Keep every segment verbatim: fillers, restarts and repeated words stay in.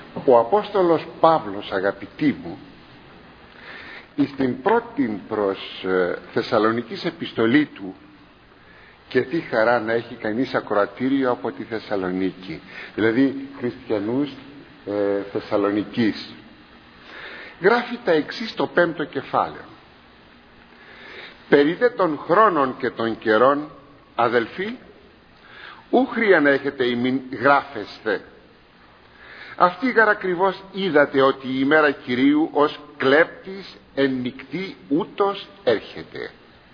Ο Απόστολος Παύλος, αγαπητοί μου, στην πρώτη προς Θεσσαλονικής επιστολή του, και τι χαρά να έχει κανείς ακροατήριο από τη Θεσσαλονίκη, δηλαδή χριστιανούς ε, Θεσσαλονικής, γράφει τα εξής στο πέμπτο κεφάλαιο: «Περί των χρόνων και των καιρών, αδελφοί, ου χρία να έχετε ημίν γράφεσθε. Αυτοί γαρακριβώς είδατε ότι η ημέρα Κυρίου ως κλέπτης εν νυκτή ούτως έρχεται».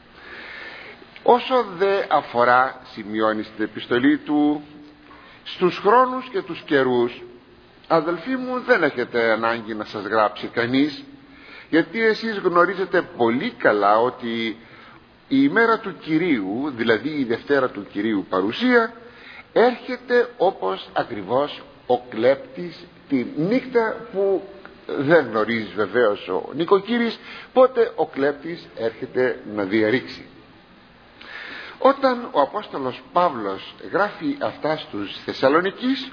Όσο δε αφορά, σημειώνει στην επιστολή του, στους χρόνους και τους καιρούς, αδελφοί μου, δεν έχετε ανάγκη να σας γράψει κανείς, γιατί εσείς γνωρίζετε πολύ καλά ότι η ημέρα του Κυρίου, δηλαδή η Δευτέρα του Κυρίου παρουσία, έρχεται όπως ακριβώς ο κλέπτης τη νύχτα που δεν γνωρίζει βεβαίως ο νοικοκύρης πότε ο κλέπτης έρχεται να διαρρήξει. Όταν ο Απόστολος Παύλος γράφει αυτά στους Θεσσαλονικείς,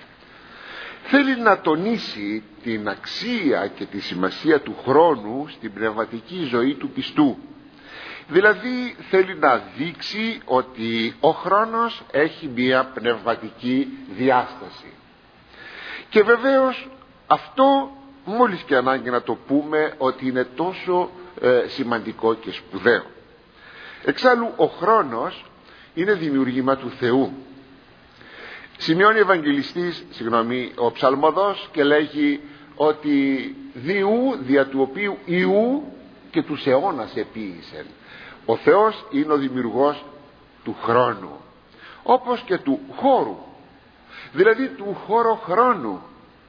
θέλει να τονίσει την αξία και τη σημασία του χρόνου στην πνευματική ζωή του πιστού. Δηλαδή θέλει να δείξει ότι ο χρόνος έχει μια πνευματική διάσταση. Και βεβαίως αυτό, μόλις και ανάγκη να το πούμε, ότι είναι τόσο ε, σημαντικό και σπουδαίο. Εξάλλου ο χρόνος είναι δημιουργήμα του Θεού. Σημειώνει ο Ευαγγελιστής, συγγνώμη, ο Ψαλμοδός, και λέγει ότι διού, δια του οποίου ιού και τους αιώνας επίησεν. Ο Θεός είναι ο δημιουργός του χρόνου, όπως και του χώρου, δηλαδή του χώρο-χρόνου.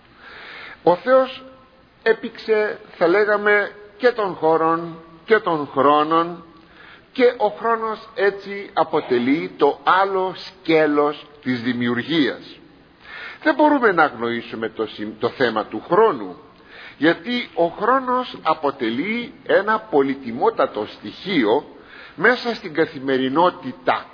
Ο Θεός έπηξε, θα λέγαμε, και των χώρων και των χρόνων, και ο χρόνος έτσι αποτελεί το άλλο σκέλος της δημιουργίας. Δεν μπορούμε να αγνοήσουμε το, το θέμα του χρόνου, γιατί ο χρόνος αποτελεί ένα πολυτιμότατο στοιχείο μέσα στην καθημερινότητα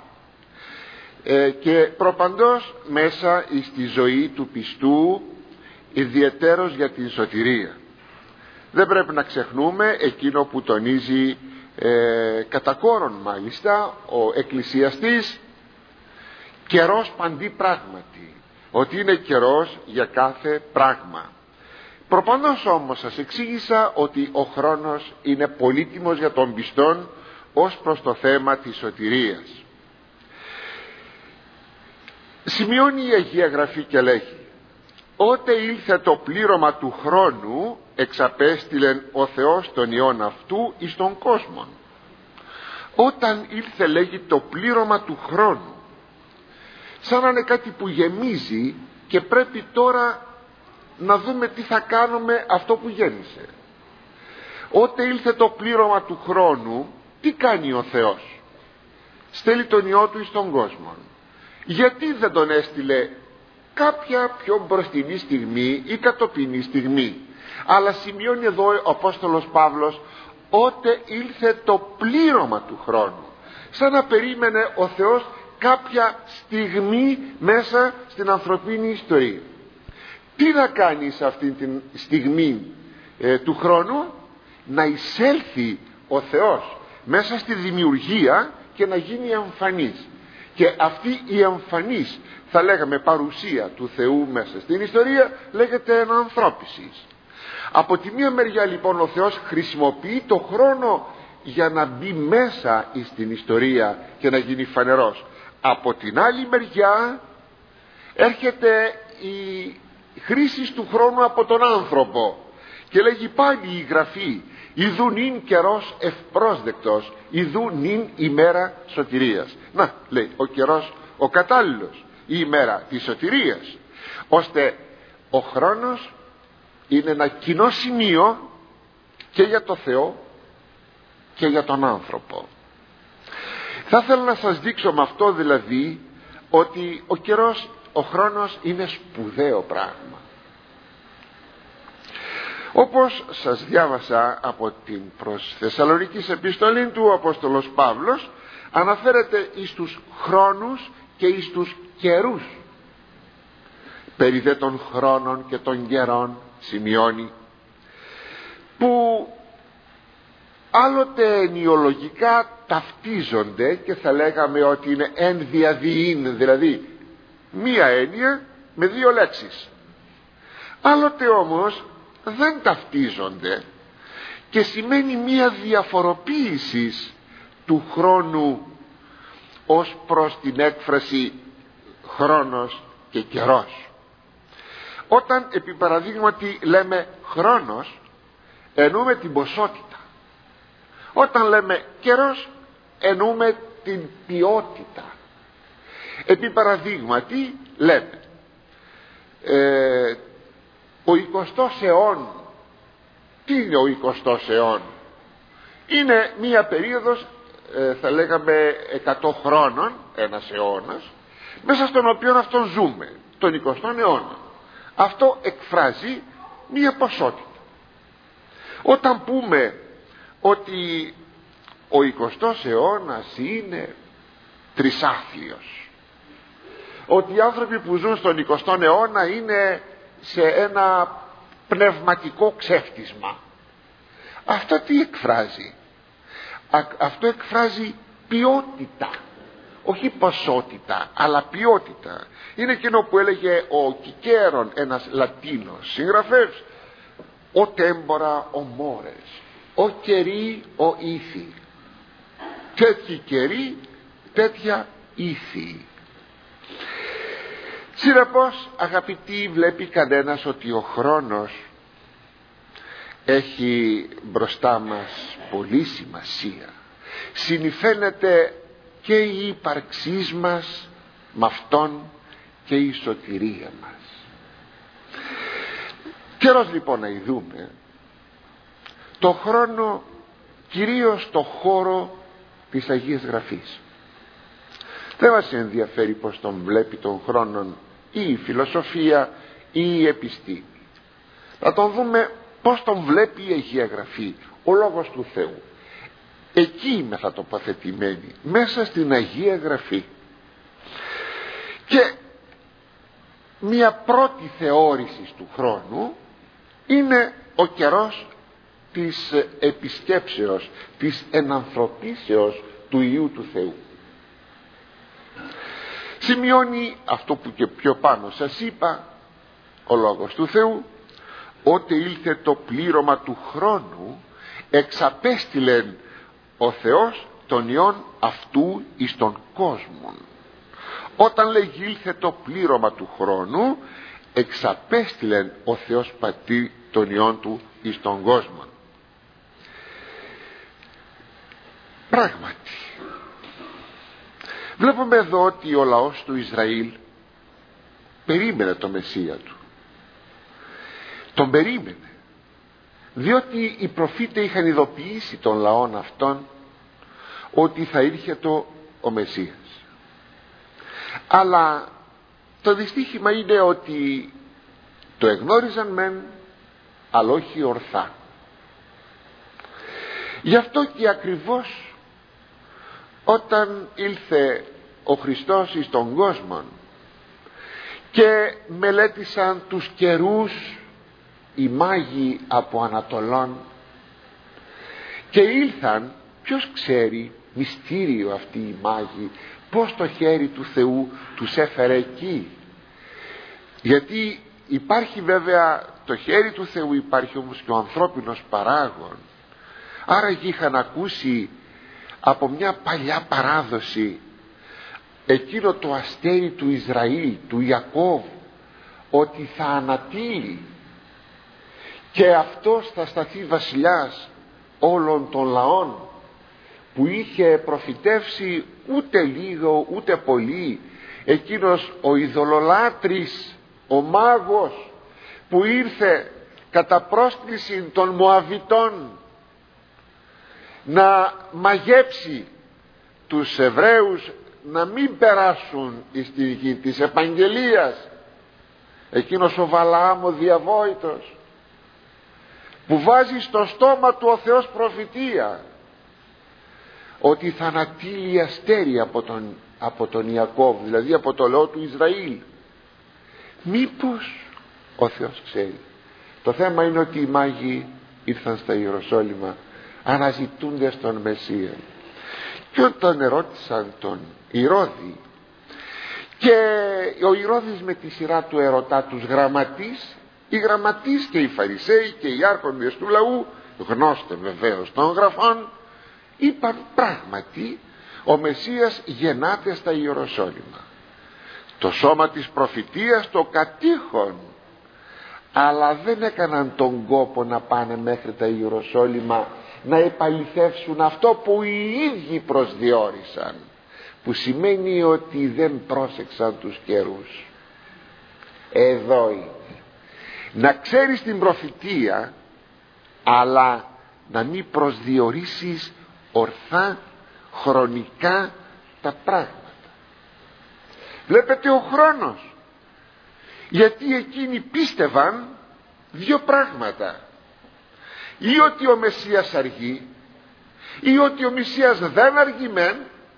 ε, και προπαντός μέσα στη ζωή του πιστού, ιδιαιτέρως για την σωτηρία. Δεν πρέπει να ξεχνούμε εκείνο που τονίζει ε, κατά κόρον μάλιστα ο εκκλησιαστής: καιρός παντί πράγματι, ότι είναι καιρός για κάθε πράγμα. Προπαντός όμως σας εξήγησα ότι ο χρόνος είναι πολύτιμος για τον πιστόν ως προς το θέμα της σωτηρίας. Σημειώνει η Αγία Γραφή και λέγει: «Ότε ήλθε το πλήρωμα του χρόνου, εξαπέστειλεν ο Θεός τον Υιόν αυτού εις τον κόσμο». Όταν ήλθε, λέγει, το πλήρωμα του χρόνου, σαν να είναι κάτι που γεμίζει και πρέπει τώρα να δούμε τι θα κάνουμε αυτό που γέμισε. Ότε ήλθε το πλήρωμα του χρόνου, τι κάνει ο Θεός? Στέλνει τον Υιό του εις τον κόσμο. Γιατί δεν τον έστειλε κάποια πιο μπροστινή στιγμή ή κατοπινή στιγμή? Αλλά σημειώνει εδώ ο Απόστολος Παύλος: ότε ήλθε το πλήρωμα του χρόνου, σαν να περίμενε ο Θεός κάποια στιγμή μέσα στην ανθρωπίνη ιστορία. Τι να κάνει σε αυτή τη στιγμή ε, του χρόνου? Να εισέλθει ο Θεός μέσα στη δημιουργία και να γίνει εμφανής. Και αυτή η εμφανής, θα λέγαμε, παρουσία του Θεού μέσα στην ιστορία, λέγεται ενανθρώπισης. Από τη μία μεριά λοιπόν ο Θεός χρησιμοποιεί το χρόνο για να μπει μέσα στην ιστορία και να γίνει φανερός. Από την άλλη μεριά έρχεται η χρήση του χρόνου από τον άνθρωπο και λέγει πάλι η Γραφή: «Ιδού νυν καιρός ευπρόσδεκτος, ιδού νυν ημέρα σωτηρίας». Να, λέει, ο καιρός ο κατάλληλος, η ημέρα της σωτηρίας, ώστε ο χρόνος είναι ένα κοινό σημείο και για το Θεό και για τον άνθρωπο. Θα ήθελα να σας δείξω με αυτό δηλαδή ότι ο καιρός, ο χρόνος είναι σπουδαίο πράγμα. Όπως σας διάβασα από την προς Θεσσαλονικής επιστολή του, ο Απόστολος Παύλος αναφέρεται εις τους χρόνους και εις τους καιρούς. περί δε των χρόνων και των καιρών, σημειώνει, που άλλοτε ενοιολογικά ταυτίζονται και θα λέγαμε ότι είναι εν διαδιήν, δηλαδή μία έννοια με δύο λέξεις. Άλλοτε όμως δεν ταυτίζονται και σημαίνει μία διαφοροποίηση του χρόνου ως προς την έκφραση χρόνος και καιρός. Όταν επί παραδείγματι λέμε χρόνος, εννοούμε την ποσότητα. Όταν λέμε καιρός, εννοούμε την ποιότητα. Επί παραδείγματι λέμε ε, ο εικοστός αιών. Τι είναι ο εικοστός αιών? Είναι μία περίοδος, ε, θα λέγαμε εκατό χρόνων, ένας αιώνας, μέσα στον οποίο αυτόν ζούμε, τον εικοστό αιώνα. Αυτό εκφράζει μία ποσότητα. Όταν πούμε ότι ο εικοστός αιώνας είναι τρισάθλιος, ότι οι άνθρωποι που ζουν στον εικοστό αιώνα είναι σε ένα πνευματικό ξέφτισμα, αυτό τι εκφράζει? Α, αυτό εκφράζει ποιότητα, όχι ποσότητα, αλλά ποιότητα. Είναι εκείνο που έλεγε ο Κικέρον, ένας Λατίνος συγγραφέας, ο τέμπορα ο μόρες, ο καιρή ο ήθη. Τέτοιοι καιροί, τέτοια ήθη. Συνεπώς, αγαπητοί, βλέπει κανένας ότι ο χρόνος έχει μπροστά μας πολύ σημασία. Συνηφαίνεται και η ύπαρξή μας με αυτόν και η σωτηρία μας. Καιρός λοιπόν να ειδούμε το χρόνο κυρίως στο χώρο της Αγίας Γραφής. Δεν μας ενδιαφέρει πως τον βλέπει τον χρόνον ή η φιλοσοφία ή η επιστήμη. Να τον δούμε πως τον βλέπει η Αγία Γραφή, ο Λόγος του Θεού. Εκεί είμαι θα τοποθετημένη, μέσα στην Αγία Γραφή. Και μια πρώτη θεώρηση του χρόνου είναι ο καιρός της επισκέψεως, της ενανθρωπίσεως του Υιού του Θεού. Σημειώνει αυτό που και πιο πάνω σας είπα ο Λόγος του Θεού, ότι ήλθε το πλήρωμα του χρόνου, εξαπέστειλεν ο Θεός τον Υιόν αυτού εις τον κόσμο. Όταν λέγει ήλθε το πλήρωμα του χρόνου, εξαπέστειλεν ο Θεός Πατήρ τον Υιόν του εις τον κόσμο. Πράγματι βλέπουμε εδώ ότι ο λαός του Ισραήλ περίμενε το Μεσσία του. Τον περίμενε, διότι οι προφήτες είχαν ειδοποιήσει τον λαόν αυτόν ότι θα ήρχεται ο Μεσσίας. Αλλά το δυστύχημα είναι ότι το εγνώριζαν μεν, αλλά όχι ορθά. Γι' αυτό και ακριβώς όταν ήλθε ο Χριστός εις τον κόσμο και μελέτησαν τους καιρούς οι μάγοι από Ανατολών και ήλθαν, ποιος ξέρει, μυστήριο αυτοί οι μάγοι, πως το χέρι του Θεού τους έφερε εκεί. Γιατί υπάρχει βέβαια το χέρι του Θεού, υπάρχει όμως και ο ανθρώπινος παράγων. Άρα είχαν ακούσει από μια παλιά παράδοση εκείνο το αστέρι του Ισραήλ, του Ιακώβ, ότι θα ανατείλει και αυτός θα σταθεί βασιλιάς όλων των λαών, που είχε προφητεύσει ούτε λίγο ούτε πολύ εκείνος ο ειδωλολάτρης, ο μάγος που ήρθε κατά πρόσκληση των Μωαβιτών να μαγέψει τους Εβραίους να μην περάσουν στη γη της επαγγελίας, εκείνος ο Βαλαάμ ο διαβόητος που βάζει στο στόμα του ο Θεός προφητεία ότι θα ανατείλει αστέρι από τον, από τον Ιακώβ, δηλαδή από το λαό του Ισραήλ, Μήπως ο Θεός ξέρει. Το θέμα είναι ότι οι μάγοι ήρθαν στα Ιεροσόλυμα αναζητούνται τον Μεσσία, και όταν ερώτησαν τον Ηρώδη, και ο Ηρώδης με τη σειρά του ερωτά τους γραμματείς, οι γραμματείς και οι Φαρισαίοι και οι άρχοντες του λαού, γνώστε βεβαίως των γραφών, είπαν πράγματι ο Μεσσίας γεννάται στα Ιεροσόλυμα. Το σώμα της προφητείας το κατήχον, αλλά δεν έκαναν τον κόπο να πάνε μέχρι τα Ιεροσόλυμα να επαληθεύσουν αυτό που οι ίδιοι προσδιορίσαν, που σημαίνει ότι δεν πρόσεξαν τους καιρούς. Εδώ είναι να ξέρεις την προφητεία, αλλά να μην προσδιορίσεις ορθά χρονικά τα πράγματα. Βλέπετε ο χρόνος, γιατί εκείνοι πίστευαν δύο πράγματα: ή ότι ο Μεσσίας αργεί, ή ότι ο Μεσσίας δεν αργεί μεν,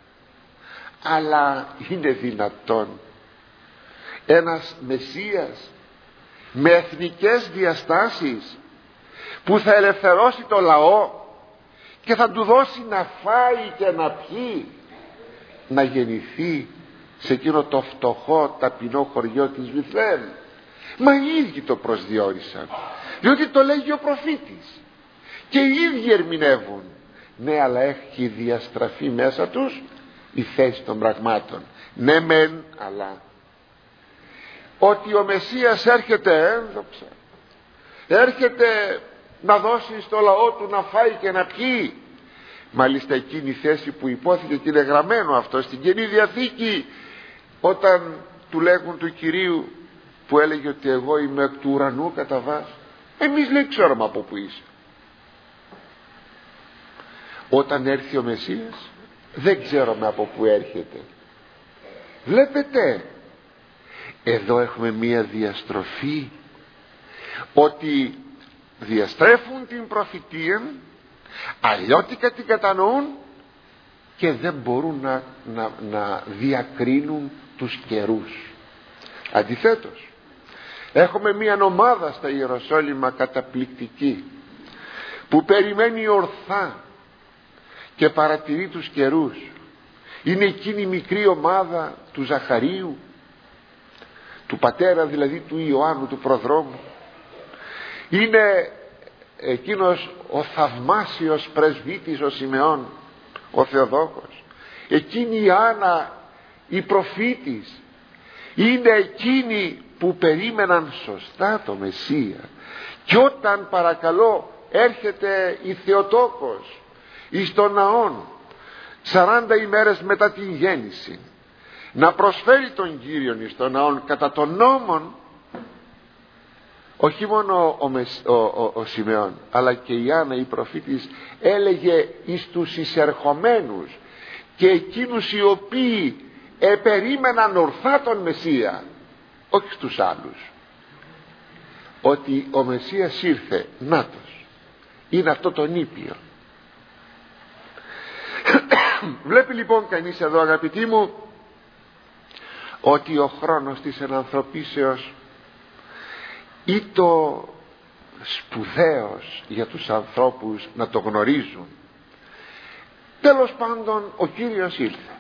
αλλά είναι δυνατόν ένας Μεσσίας με εθνικές διαστάσεις που θα ελευθερώσει το λαό και θα του δώσει να φάει και να πιει, να γεννηθεί σε εκείνο το φτωχό ταπεινό χωριό της Βιθλεέμ? Μα οι ίδιοι το προσδιορίσαν, διότι το λέγει ο προφήτης, και οι ίδιοι ερμηνεύουν. Ναι, αλλά έχει διαστραφεί μέσα τους η θέση των πραγμάτων. Ναι μεν, αλλά ότι ο Μεσσίας έρχεται ένδοξα, έρχεται να δώσει στο λαό του να φάει και να πιει. Μάλιστα εκείνη η θέση που υπόθηκε, και είναι γραμμένο αυτό στην Καινή Διαθήκη, όταν του λέγουν του Κυρίου, που έλεγε ότι εγώ είμαι εκ του ουρανού κατά βάση, εμείς λέει ξέρουμε από που είσαι. Όταν έρθει ο Μεσσίας δεν ξέρουμε από που έρχεται. Βλέπετε, εδώ έχουμε μία διαστροφή, ότι διαστρέφουν την προφητεία, αλλιώτικα την κατανοούν και δεν μπορούν να, να, να διακρίνουν τους καιρούς. Αντιθέτως, έχουμε μία ομάδα στα Ιεροσόλυμα καταπληκτική, που περιμένει ορθά και παρατηρεί τους καιρούς. Είναι εκείνη η μικρή ομάδα του Ζαχαρίου, του πατέρα δηλαδή του Ιωάννου του προδρόμου. Είναι εκείνος ο θαυμάσιος πρεσβύτης ο Σιμεών, ο Θεοδόκος. Εκείνη η Άννα η προφήτης. Είναι εκείνοι που περίμεναν σωστά το Μεσσία. Και όταν, παρακαλώ, έρχεται η Θεοτόκος εις τον ναόν σαράντα ημέρες μετά την γέννηση να προσφέρει τον Κύριον εις τον ναόν κατά των νόμων, όχι μόνο ο, ο, ο, ο Σιμεών αλλά και η Άννα η προφήτης έλεγε εις τους εισερχομένους και εκείνους οι οποίοι επερίμεναν ορθά τον Μεσσία, όχι στους άλλους, ότι ο Μεσσίας ήρθε, νάτος, είναι αυτό το νήπιο. Βλέπει λοιπόν κανείς εδώ, αγαπητοί μου, ότι ο χρόνος της ενανθρωπίσεως ή το σπουδαίος για τους ανθρώπους να το γνωρίζουν. Τέλος πάντων ο Κύριος ήρθε,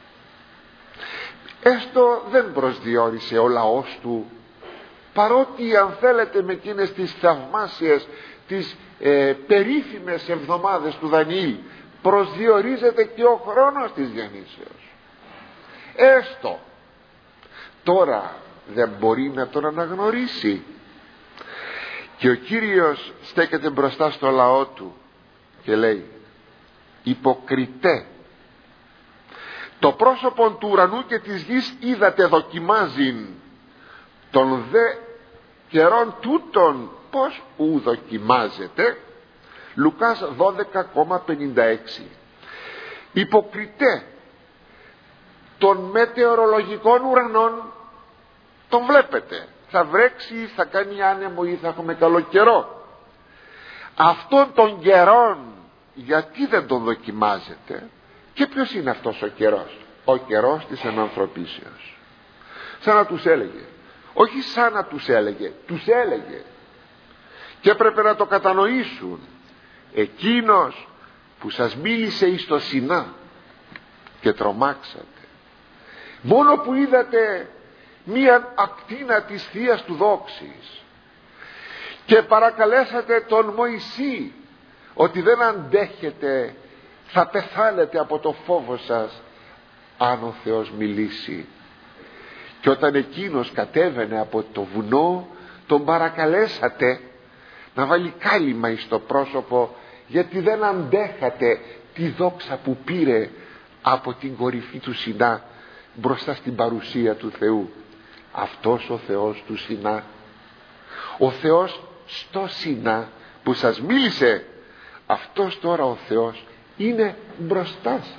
έστω δεν προσδιορίσε ο λαός του, παρότι αν θέλετε με εκείνες τις θαυμάσιες, τις ε, περίφημες εβδομάδες του Δανιήλ προσδιορίζεται και ο χρόνος της γεννήσεως. Έστω τώρα δεν μπορεί να τον αναγνωρίσει, και ο Κύριος στέκεται μπροστά στο λαό του και λέει: υποκριτέ, το πρόσωπο του ουρανού και της γης είδατε δοκιμάζειν, τον δε καιρών τούτων πως ου δοκιμάζεται. Λουκάς δώδεκα πενήντα έξι. Υποκριτέ, των μετεωρολογικών ουρανών τον βλέπετε, θα βρέξει, θα κάνει άνεμο ή θα έχουμε καλό καιρό. Αυτόν τον καιρόν γιατί δεν τον δοκιμάζετε? Και ποιος είναι αυτός ο καιρός? Ο καιρός της ενανθρωπίσεως. Σαν να τους έλεγε: όχι σαν να τους έλεγε, τους έλεγε, και έπρεπε να το κατανοήσουν. Εκείνος που σας μίλησε εις το Σινά και τρομάξατε, μόνο που είδατε μία ακτίνα της Θείας του δόξης και παρακαλέσατε τον Μωυσή ότι δεν αντέχετε, θα πεθάνετε από το φόβο σας αν ο Θεός μιλήσει, και όταν εκείνος κατέβαινε από το βουνό τον παρακαλέσατε να βάλει κάλυμα εις το πρόσωπο, γιατί δεν αντέχατε τη δόξα που πήρε από την κορυφή του Σινά μπροστά στην παρουσία του Θεού. Αυτός ο Θεός του Σινά, ο Θεός στο Σινά που σας μίλησε, αυτός τώρα ο Θεός είναι μπροστά σας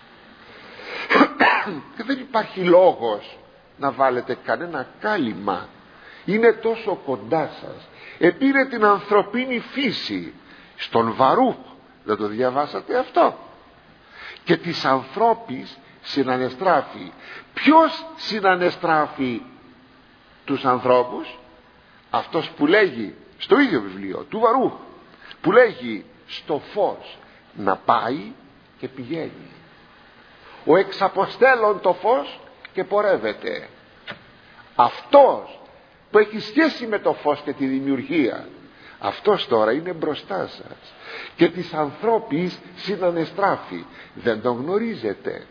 και δεν υπάρχει λόγος να βάλετε κανένα κάλυμα, είναι τόσο κοντά σας. Επήρε την ανθρωπίνη φύση στον Βαρούχ, δεν το διαβάσατε αυτό, και της ανθρώπης συνανεστράφει. Ποιος συνανεστράφει τους ανθρώπους? Αυτός που λέγει στο ίδιο βιβλίο του Βαρούχ, που λέγει στο φως να πάει και πηγαίνει, ο εξαποστέλων το φως και πορεύεται. Αυτός που έχει σχέση με το φως και τη δημιουργία, αυτός τώρα είναι μπροστά σας και της ανθρώπης συνανεστράφει, δεν τον γνωρίζετε.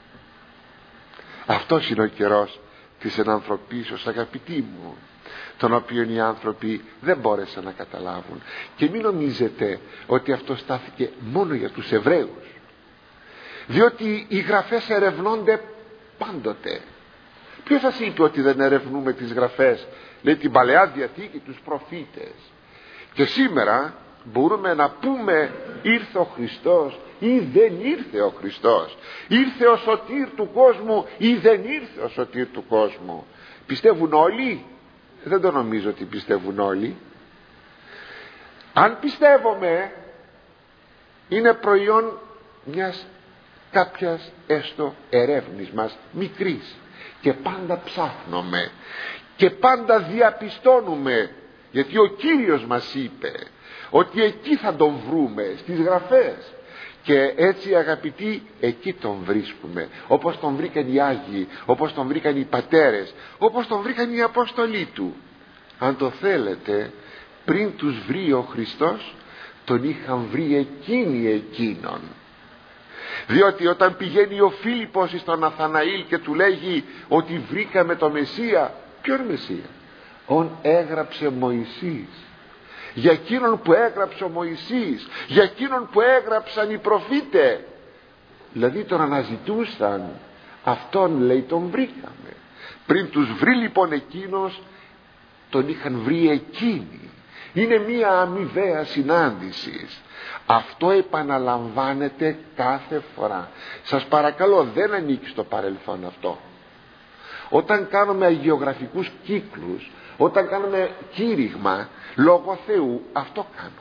Αυτός είναι ο καιρός της ενανθρωπίσεως, αγαπητοί μου, τον οποίο οι άνθρωποι δεν μπόρεσαν να καταλάβουν. Και μην νομίζετε ότι αυτό στάθηκε μόνο για τους Εβραίους, διότι οι γραφές ερευνώνται πάντοτε. Ποιος σας είπε ότι δεν ερευνούμε τις γραφές? Λέει την Παλαιά Διαθήκη, τους προφήτες. Και σήμερα μπορούμε να πούμε ήρθε ο Χριστός ή δεν ήρθε ο Χριστός, ήρθε ο σωτήρ του κόσμου ή δεν ήρθε ο σωτήρ του κόσμου. Πιστεύουν όλοι? Δεν το νομίζω ότι πιστεύουν όλοι. Αν πιστεύουμε, είναι προϊόν μιας κάποιας έστω ερεύνης μας μικρής, και πάντα ψάχνουμε και πάντα διαπιστώνουμε, γιατί ο Κύριος μας είπε ότι εκεί θα τον βρούμε, στις γραφές, και έτσι αγαπητοί εκεί τον βρίσκουμε, όπως τον βρήκαν οι Άγιοι, όπως τον βρήκαν οι πατέρες, όπως τον βρήκαν οι Απόστολοι του. Αν το θέλετε, πριν τους βρει ο Χριστός, τον είχαν βρει εκείνοι εκείνον. Διότι όταν πηγαίνει ο Φίλιππος στον Ναθαναήλ και του λέγει ότι βρήκαμε το Μεσσία, ποιον Μεσσία? Ον έγραψε Μωυσής. Για εκείνον που έγραψε ο Μωυσής, για εκείνον που έγραψαν οι προφήτες, δηλαδή τον αναζητούσαν, αυτόν λέει τον βρήκαμε. Πριν τους βρει λοιπόν εκείνος, τον είχαν βρει εκείνοι. Είναι μία αμοιβαία συνάντηση. Αυτό επαναλαμβάνεται κάθε φορά. Σας παρακαλώ, δεν ανήκει στο παρελθόν αυτό. Όταν κάνουμε αγιογραφικούς κύκλους, όταν κάνουμε κήρυγμα λόγω Θεού, αυτό κάνουμε.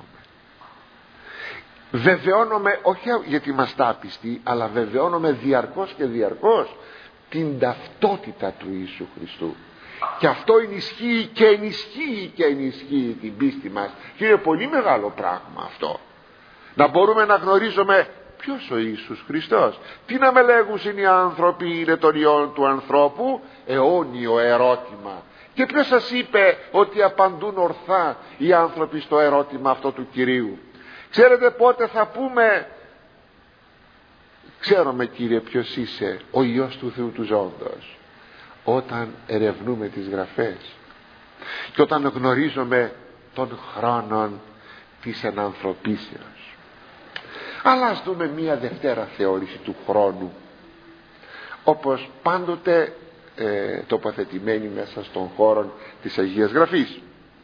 Βεβαιώνουμε, όχι γιατί είμαστε άπιστοι, αλλά βεβαιώνουμε διαρκώς και διαρκώς την ταυτότητα του Ιησού Χριστού. Και αυτό ενισχύει και ενισχύει και ενισχύει την πίστη μας. Και είναι πολύ μεγάλο πράγμα αυτό, να μπορούμε να γνωρίζουμε ποιος ο Ιησούς Χριστός. Τι να με λέγουν οι άνθρωποι είναι των ιών του ανθρώπου? Αιώνιο ερώτημα. Και ποιος σας είπε ότι απαντούν ορθά οι άνθρωποι στο ερώτημα αυτό του Κυρίου? Ξέρετε πότε θα πούμε? Ξέρουμε, Κύριε, ποιος είσαι, ο Υιός του Θεού του Ζώντος. Όταν ερευνούμε τις γραφές και όταν γνωρίζουμε τον χρόνο της ενανθρωπίσεως. Αλλά ας δούμε μία δευτέρα θεώρηση του χρόνου, όπως πάντοτε ε, τοποθετημένη μέσα στον χώρο της Αγίας Γραφής.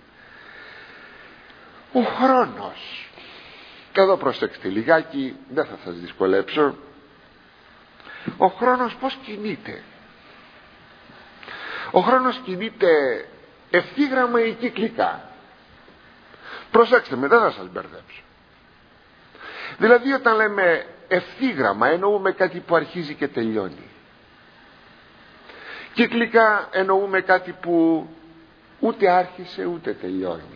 Ο χρόνος, και εδώ προσέξτε λιγάκι, δεν θα σας δυσκολέψω. Ο χρόνος πως κινείται? Ο χρόνος κινείται ευθύγραμμα ή κυκλικά. Προσέξτε με, δεν θα σας μπερδέψω. Δηλαδή όταν λέμε ευθύγραμμα εννοούμε κάτι που αρχίζει και τελειώνει. Κυκλικά εννοούμε κάτι που ούτε άρχισε ούτε τελειώνει.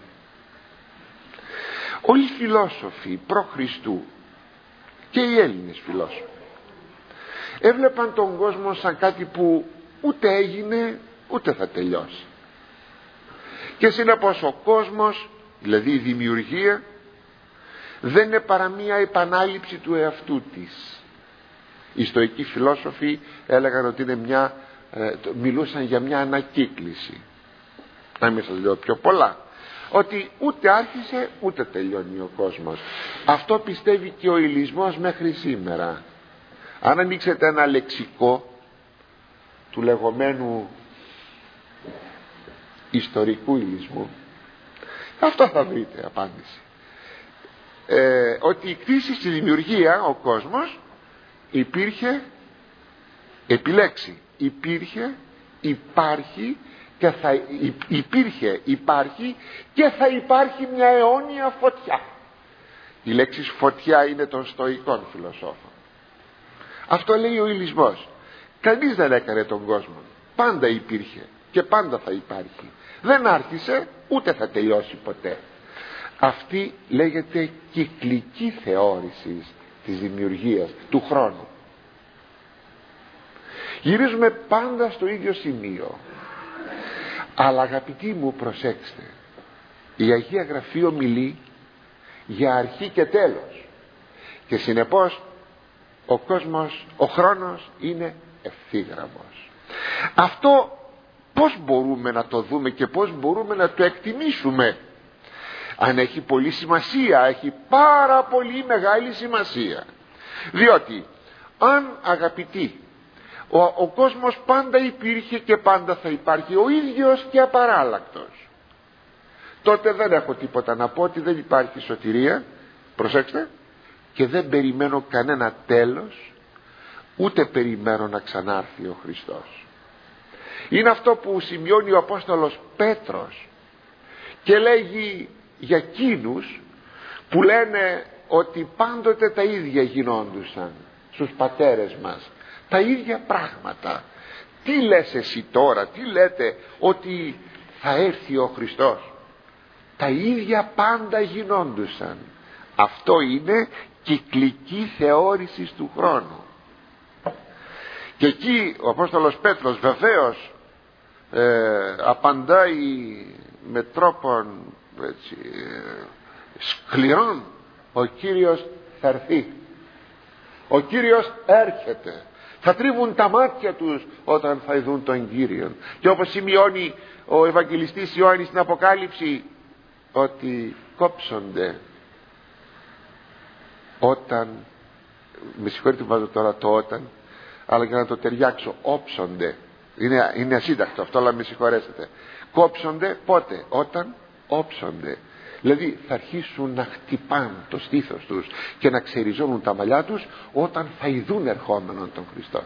Όλοι οι φιλόσοφοι προ Χριστού και οι Έλληνες φιλόσοφοι έβλεπαν τον κόσμο σαν κάτι που ούτε έγινε ούτε θα τελειώσει, και συνεπώς ο κόσμος, δηλαδή η δημιουργία, δεν είναι παρά μία επανάληψη του εαυτού της. Οι στοικοί φιλόσοφοι έλεγαν ότι είναι μια, ε, μιλούσαν για μια ανακύκληση. Να μην σας λέω πιο πολλά, ότι ούτε άρχισε ούτε τελειώνει ο κόσμος. Αυτό πιστεύει και ο υλισμός μέχρι σήμερα. Αν ανοίξετε ένα λεξικό του λεγόμενου ιστορικού υλισμού, αυτό θα βρείτε απάντηση. Ε, ότι η κρίση στη δημιουργία, ο κόσμος υπήρχε, επιλέξει, υπήρχε, υπάρχει και θα υπήρχε, υπάρχει και θα υπάρχει μια αιώνια φωτιά. Η λέξη φωτιά είναι των στοικών φιλοσόφων. Αυτό λέει ο υλισμός. Κανείς δεν έκανε τον κόσμο. Πάντα υπήρχε και πάντα θα υπάρχει. Δεν άρχισε ούτε θα τελειώσει ποτέ. Αυτή λέγεται κυκλική θεώρηση της δημιουργίας, του χρόνου. Γυρίζουμε πάντα στο ίδιο σημείο. Αλλά αγαπητοί μου, προσέξτε, η Αγία Γραφή ομιλεί για αρχή και τέλος, και συνεπώς ο κόσμος, ο χρόνος είναι ευθύγραμμος. Αυτό πώς μπορούμε να το δούμε και πώς μπορούμε να το εκτιμήσουμε? Αν έχει πολύ σημασία, έχει πάρα πολύ μεγάλη σημασία, διότι αν, αγαπητοί, ο, ο κόσμος πάντα υπήρχε και πάντα θα υπάρχει ο ίδιος και απαράλλακτος, τότε δεν έχω τίποτα να πω ότι δεν υπάρχει σωτηρία, προσέξτε, και δεν περιμένω κανένα τέλος, ούτε περιμένω να ξανάρθει ο Χριστός. Είναι αυτό που σημειώνει ο Απόστολος Πέτρος και λέγει για εκείνους που λένε ότι πάντοτε τα ίδια γινόντουσαν στους πατέρες μας, τα ίδια πράγματα. Τι λες εσύ τώρα, τι λέτε ότι θα έρθει ο Χριστός? Τα ίδια πάντα γινόντουσαν. Αυτό είναι κυκλική θεώρηση του χρόνου. Και εκεί ο Απόστολος Πέτρος βεβαίως ε, απαντάει με τρόπον έτσι, ε, σκληρών. Ο Κύριος θα έρθει, ο Κύριος έρχεται, θα τρίβουν τα μάτια τους όταν θα ειδούν τον Κύριον. Και όπως σημειώνει ο Ευαγγελιστής Ιωάννης στην Αποκάλυψη, ότι κόψονται όταν, με συγχωρείτε που βάζω τώρα το όταν, αλλά για να το ταιριάξω, όψονται, είναι, είναι ασύντακτο αυτό, αλλά με συγχωρέσετε, κόψονται πότε? Όταν όψονται, δηλαδή θα αρχίσουν να χτυπάν το στήθος τους και να ξεριζώνουν τα μαλλιά τους όταν θα ειδούν ερχόμενον τον Χριστό.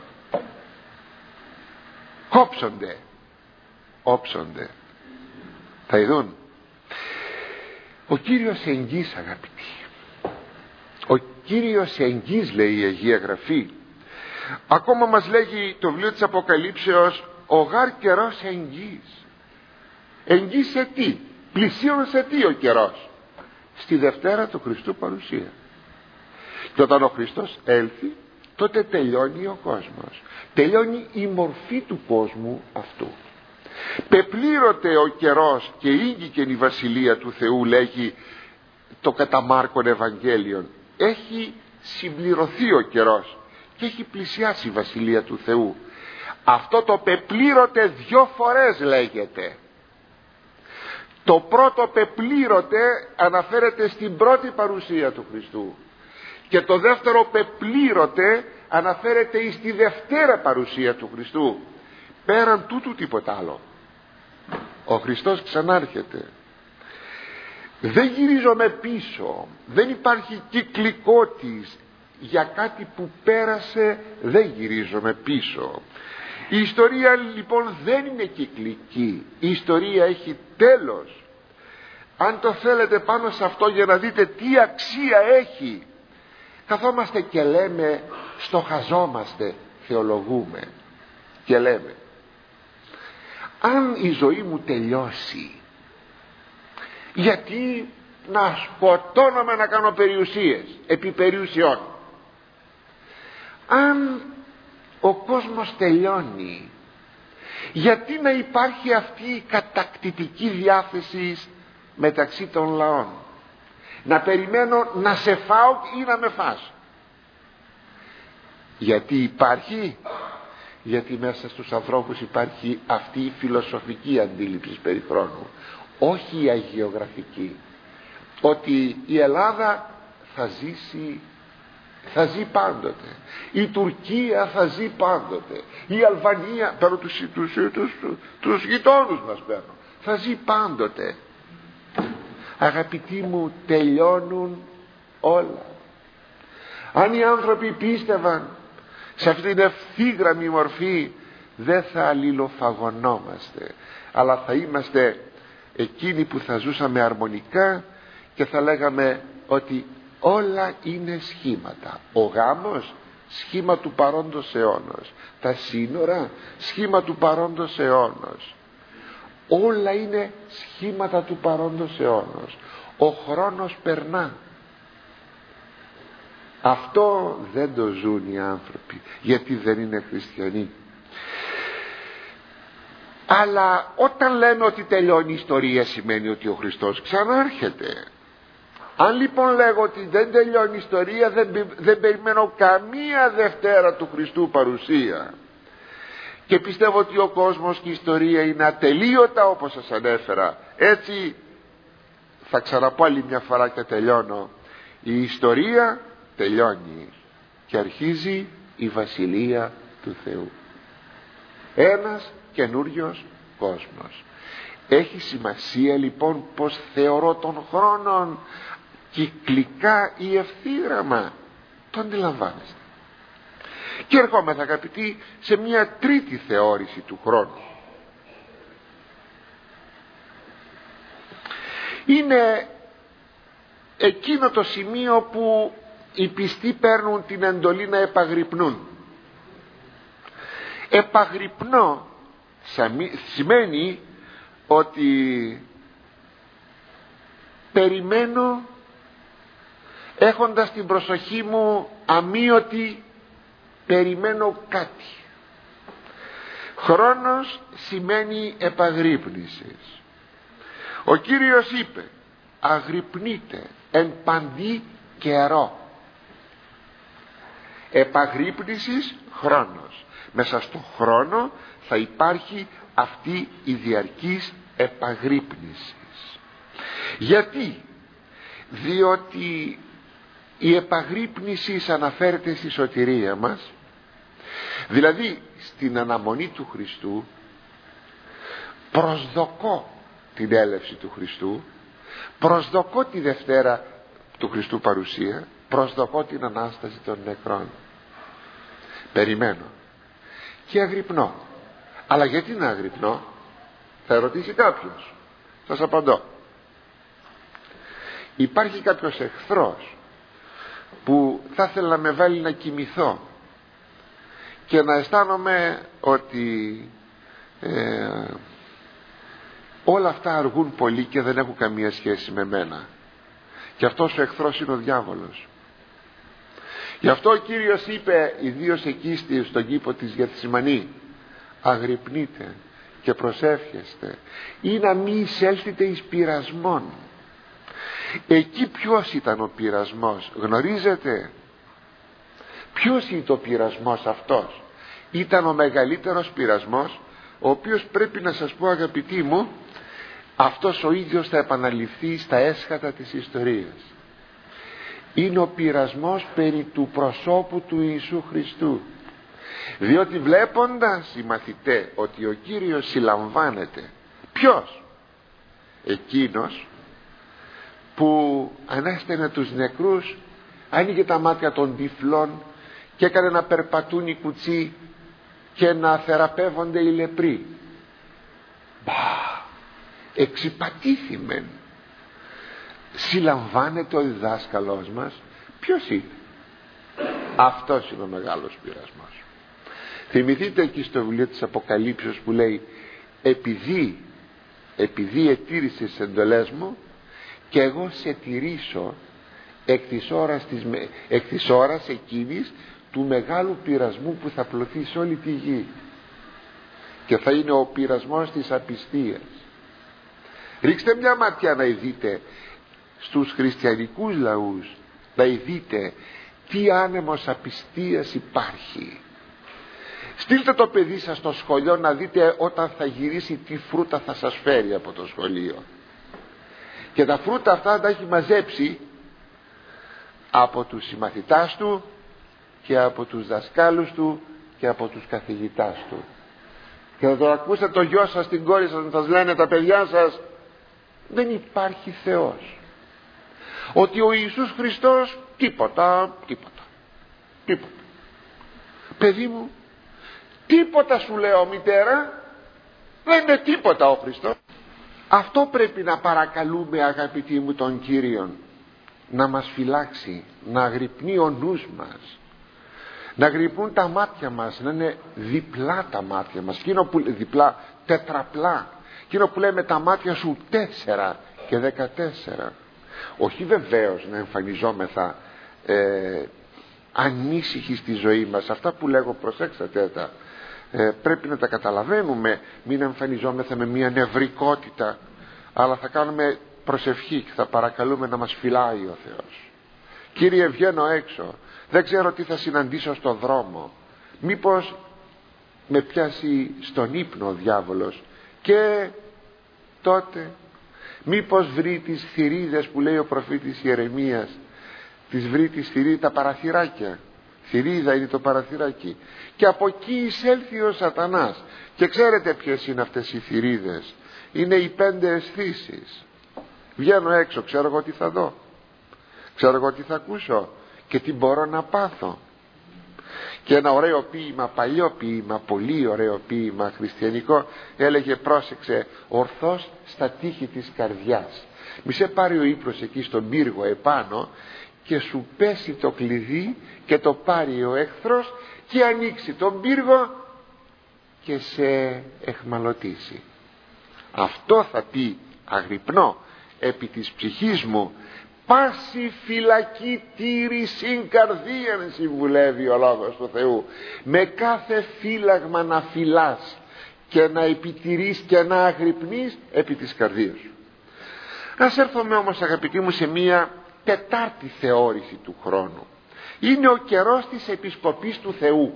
Κόψονται, όψονται, θα ειδούν. Ο Κύριος εγγύς, αγαπητοί, ο Κύριος εγγύς, λέει η Αγία Γραφή. Ακόμα μας λέγει το βιβλίο της Αποκαλύψεως, ο γάρ καιρός εγγύς. Εγγύς σε τι? Πλησίον σε τι ο καιρός? Στη Δευτέρα του Χριστού παρουσία. Και όταν ο Χριστός έλθει, τότε τελειώνει ο κόσμος, τελειώνει η μορφή του κόσμου αυτού. Πεπλήρωται ο καιρός και ήγηκε η βασιλεία του Θεού, λέγει το κατά Μάρκον Ευαγγέλιον. Έχει συμπληρωθεί ο καιρός και έχει πλησιάσει η βασιλεία του Θεού. Αυτό το πεπλήρωται δυο φορές λέγεται. Το πρώτο πεπλήρωται αναφέρεται στην πρώτη παρουσία του Χριστού, και το δεύτερο πεπλήρωται αναφέρεται στη δευτέρα παρουσία του Χριστού. Πέραν τούτου τίποτα άλλο. Ο Χριστός ξανάρχεται. Δεν γυρίζομαι πίσω, δεν υπάρχει κυκλικότης. Για κάτι που πέρασε δεν γυρίζομαι πίσω. Η ιστορία λοιπόν δεν είναι κυκλική, η ιστορία έχει τέλος. Αν το θέλετε πάνω σε αυτό για να δείτε τι αξία έχει, καθόμαστε και λέμε, στοχαζόμαστε, θεολογούμε και λέμε, αν η ζωή μου τελειώσει, γιατί να σκοτώνομαι να κάνω περιουσίες επί περιουσιών? Αν ο κόσμος τελειώνει, γιατί να υπάρχει αυτή η κατακτητική διάθεση μεταξύ των λαών, να περιμένω να σε φάω ή να με φας? Γιατί υπάρχει? Γιατί μέσα στους ανθρώπους υπάρχει αυτή η φιλοσοφική αντίληψη περί χρόνου, όχι η αγιογραφική, ότι η Ελλάδα θα ζήσει, θα ζει πάντοτε, η Τουρκία θα ζει πάντοτε, η Αλβανία, παίρνω τους, τους, τους, τους, τους γειτόνους μας παίρνω, θα ζει πάντοτε. Αγαπητοί μου, τελειώνουν όλα. Αν οι άνθρωποι πίστευαν σε αυτήν την ευθύγραμμη μορφή, δεν θα αλληλοφαγωνόμαστε, αλλά θα είμαστε εκείνοι που θα ζούσαμε αρμονικά και θα λέγαμε ότι όλα είναι σχήματα. Ο γάμος, σχήμα του παρόντος αιώνος. Τα σύνορα, σχήμα του παρόντος αιώνος. Όλα είναι σχήματα του παρόντος αιώνος. Ο χρόνος περνά. Αυτό δεν το ζουν οι άνθρωποι, γιατί δεν είναι χριστιανοί. Αλλά όταν λέμε ότι τελειώνει η ιστορία, σημαίνει ότι ο Χριστός ξανάρχεται. Αν λοιπόν λέγω ότι δεν τελειώνει η ιστορία, δεν, δεν περιμένω καμία Δευτέρα του Χριστού παρουσία, και πιστεύω ότι ο κόσμος και η ιστορία είναι ατελείωτα όπως σας ανέφερα, έτσι θα ξαναπώ άλλη μια φορά και τελειώνω. Η ιστορία τελειώνει και αρχίζει η Βασιλεία του Θεού. Ένας καινούριος κόσμος. Έχει σημασία λοιπόν πως θεωρώ τον χρόνον κυκλικά ή ευθύγραμμα? Το αντιλαμβάνεστε? Και ερχόμεθα, αγαπητοί, σε μια τρίτη θεώρηση του χρόνου. Είναι εκείνο το σημείο που οι πιστοί παίρνουν την εντολή να επαγρυπνούν. Επαγρυπνώ σημαίνει ότι περιμένω έχοντας την προσοχή μου αμύωτη, περιμένω κάτι. Χρόνος σημαίνει επαγρύπνησης. Ο Κύριος είπε αγρυπνείτε εν παντή καιρό. Επαγρύπνησης, χρόνος. Μέσα στον χρόνο θα υπάρχει αυτή η διαρκής επαγρύπνησης. Γιατί? Διότι η επαγρύπνηση αναφέρεται στη σωτηρία μας, δηλαδή στην αναμονή του Χριστού. Προσδοκώ την έλευση του Χριστού, προσδοκώ τη Δευτέρα του Χριστού παρουσία, προσδοκώ την Ανάσταση των νεκρών. Περιμένω και αγρυπνώ. Αλλά γιατί να αγρυπνώ? Θα ερωτήσει κάποιος. Θα σας απαντώ. Υπάρχει κάποιος εχθρός που θα ήθελε να με βάλει να κοιμηθώ και να αισθάνομαι ότι ε, όλα αυτά αργούν πολύ και δεν έχουν καμία σχέση με μένα. Και αυτός ο εχθρός είναι ο διάβολος. Γι' αυτό ο Κύριος είπε, ιδίως εκεί στον κήπο της Γεθσιμανή, αγρυπνείτε και προσεύχεστε ή να μη εισέλθετε εις πειρασμόν. Εκεί ποιος ήταν ο πειρασμός? Γνωρίζετε ποιος είναι το πειρασμός αυτός? Ήταν ο μεγαλύτερος πειρασμός, ο οποίος πρέπει να σας πω, αγαπητοί μου, αυτός ο ίδιος θα επαναληφθεί στα έσχατα της ιστορίας. Είναι ο πειρασμός περί του προσώπου του Ιησού Χριστού. Διότι βλέποντας οι μαθητές ότι ο Κύριος συλλαμβάνεται, ποιος? Εκείνος που ανέστενε τους νεκρούς, άνοιγε τα μάτια των τυφλών και έκανε να περπατούν οι κουτσοί και να θεραπεύονται οι λεπροί. Μπα, εξυπατήθημεν. Συλλαμβάνεται ο διδάσκαλός μας. Ποιος είναι? Αυτός είναι ο μεγάλος πειρασμός. Θυμηθείτε εκεί στο βιβλίο της Αποκαλύψεως που λέει επειδή επειδή ετήρησες τις εντολές μου, και εγώ σε τηρήσω εκ της ώρας, της, εκ της ώρας εκείνης του μεγάλου πειρασμού που θα πλωθεί σε όλη τη γη, και θα είναι ο πειρασμός της απιστίας. Ρίξτε μια ματιά να δείτε στους χριστιανικούς λαούς, να δείτε τι άνεμος απιστίας υπάρχει. Στείλτε το παιδί σας στο σχολείο να δείτε όταν θα γυρίσει τι φρούτα θα σας φέρει από το σχολείο, και τα φρούτα αυτά τα έχει μαζέψει από τους συμμαθητάς του και από τους δασκάλους του και από τους καθηγητάς του. Και θα το ακούσετε το γιο σας, την κόρη σας, να σας λένε τα παιδιά σας, δεν υπάρχει Θεός, ότι ο Ιησούς Χριστός τίποτα, τίποτα, τίποτα. Παιδί μου, τίποτα σου λέω μητέρα, δεν είναι τίποτα ο Χριστός. Αυτό πρέπει να παρακαλούμε, αγαπητοί μου, τον Κύριον, να μας φυλάξει, να αγρυπνεί ο νους μας, να αγρυπνούν τα μάτια μας, να είναι διπλά τα μάτια μας, εκείνο που, διπλά, τετραπλά, εκείνο που λέμε τα μάτια σου τέσσερα και δεκατέσσερα. Όχι βεβαίως να εμφανιζόμεθα ε, ανήσυχοι στη ζωή μας, αυτά που λέγω, προσέξτε τα, ε, πρέπει να τα καταλαβαίνουμε, μην εμφανιζόμεθα με μια νευρικότητα, αλλά θα κάνουμε προσευχή και θα παρακαλούμε να μας φυλάει ο Θεός. Κύριε, βγαίνω έξω, δεν ξέρω τι θα συναντήσω στον δρόμο, μήπως με πιάσει στον ύπνο ο διάβολος, και τότε μήπως βρει τις θηρίδες που λέει ο προφήτης Ιερεμίας, τις βρει τις θηρίδες, τα παραθυράκια, θηρίδα είναι το παραθυράκι, και από εκεί εισέλθει ο σατανάς. Και ξέρετε ποιες είναι αυτές οι θηρίδες? Είναι οι πέντε αισθήσεις. Βγαίνω έξω, ξέρω εγώ τι θα δω, ξέρω εγώ τι θα ακούσω και τι μπορώ να πάθω. Και ένα ωραίο ποίημα, παλιό ποίημα, πολύ ωραίο ποίημα χριστιανικό, έλεγε, πρόσεξε, ορθώς στα τείχη της καρδιάς. Μη σε πάρει ο ύπνος εκεί στον πύργο επάνω και σου πέσει το κλειδί και το πάρει ο έχθρος και ανοίξει τον πύργο και σε εχμαλωτήσει. Αυτό θα πει, αγρυπνώ επί της ψυχής μου, πάση φυλακή τήρησιν καρδίαν, συμβουλεύει ο λόγος του Θεού. Με κάθε φύλαγμα να φυλάς και να επιτηρείς και να αγρυπνείς επί της καρδίας σου. Ας έρθουμε όμως, αγαπητοί μου, σε μία τετάρτη θεώρηση του χρόνου. Είναι ο καιρός της επισκοπής του Θεού.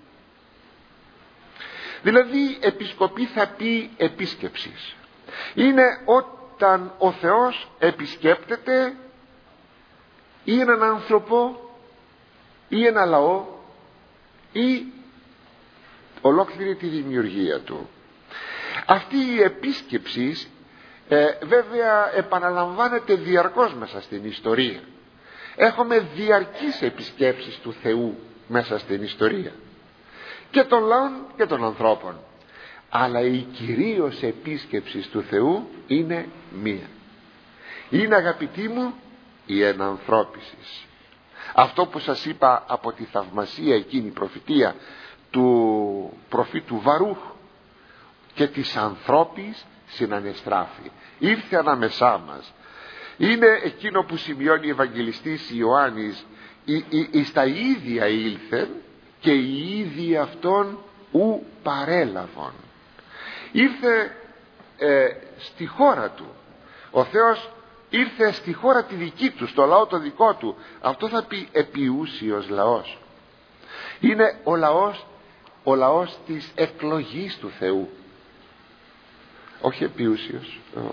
Δηλαδή επισκοπή θα πει επίσκεψης. Είναι όταν ο Θεός επισκέπτεται ή έναν άνθρωπο ή ένα λαό ή ολόκληρη τη δημιουργία του. Αυτή η επίσκεψη ε, βέβαια επαναλαμβάνεται διαρκώς μέσα στην ιστορία. Έχουμε διαρκείς επισκέψεις του Θεού μέσα στην ιστορία, και των λαών και των ανθρώπων. Αλλά η κυρίως επίσκεψη του Θεού είναι μία. Είναι, αγαπητοί μου, η ενανθρώπιση. Αυτό που σας είπα από τη θαυμασία εκείνη προφητεία του προφήτου Βαρούχ, και της ανθρώπης συνανεστράφη. Ήρθε ανάμεσά μας. Είναι εκείνο που σημειώνει ο Ευαγγελιστής Ιωάννης, εις τα ίδια ήλθεν και οι ίδιοι αυτόν ου παρέλαβον. Ήρθε ε, στη χώρα του. Ο Θεός ήρθε στη χώρα τη δική του, στο λαό το δικό του. Αυτό θα πει επιούσιος λαός. Είναι ο λαός, ο λαός της εκλογής του Θεού. Όχι επιούσιος, ο...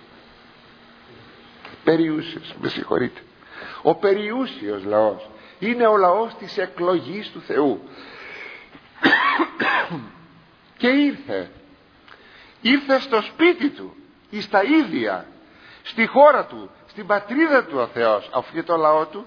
περιούσιος, με συγχωρείτε. Ο περιούσιος λαός είναι ο λαός της εκλογής του Θεού. Και ήρθε ήρθε στο σπίτι του, εις τα ίδια, στη χώρα του, στην πατρίδα του ο Θεός, αφού και το λαό του.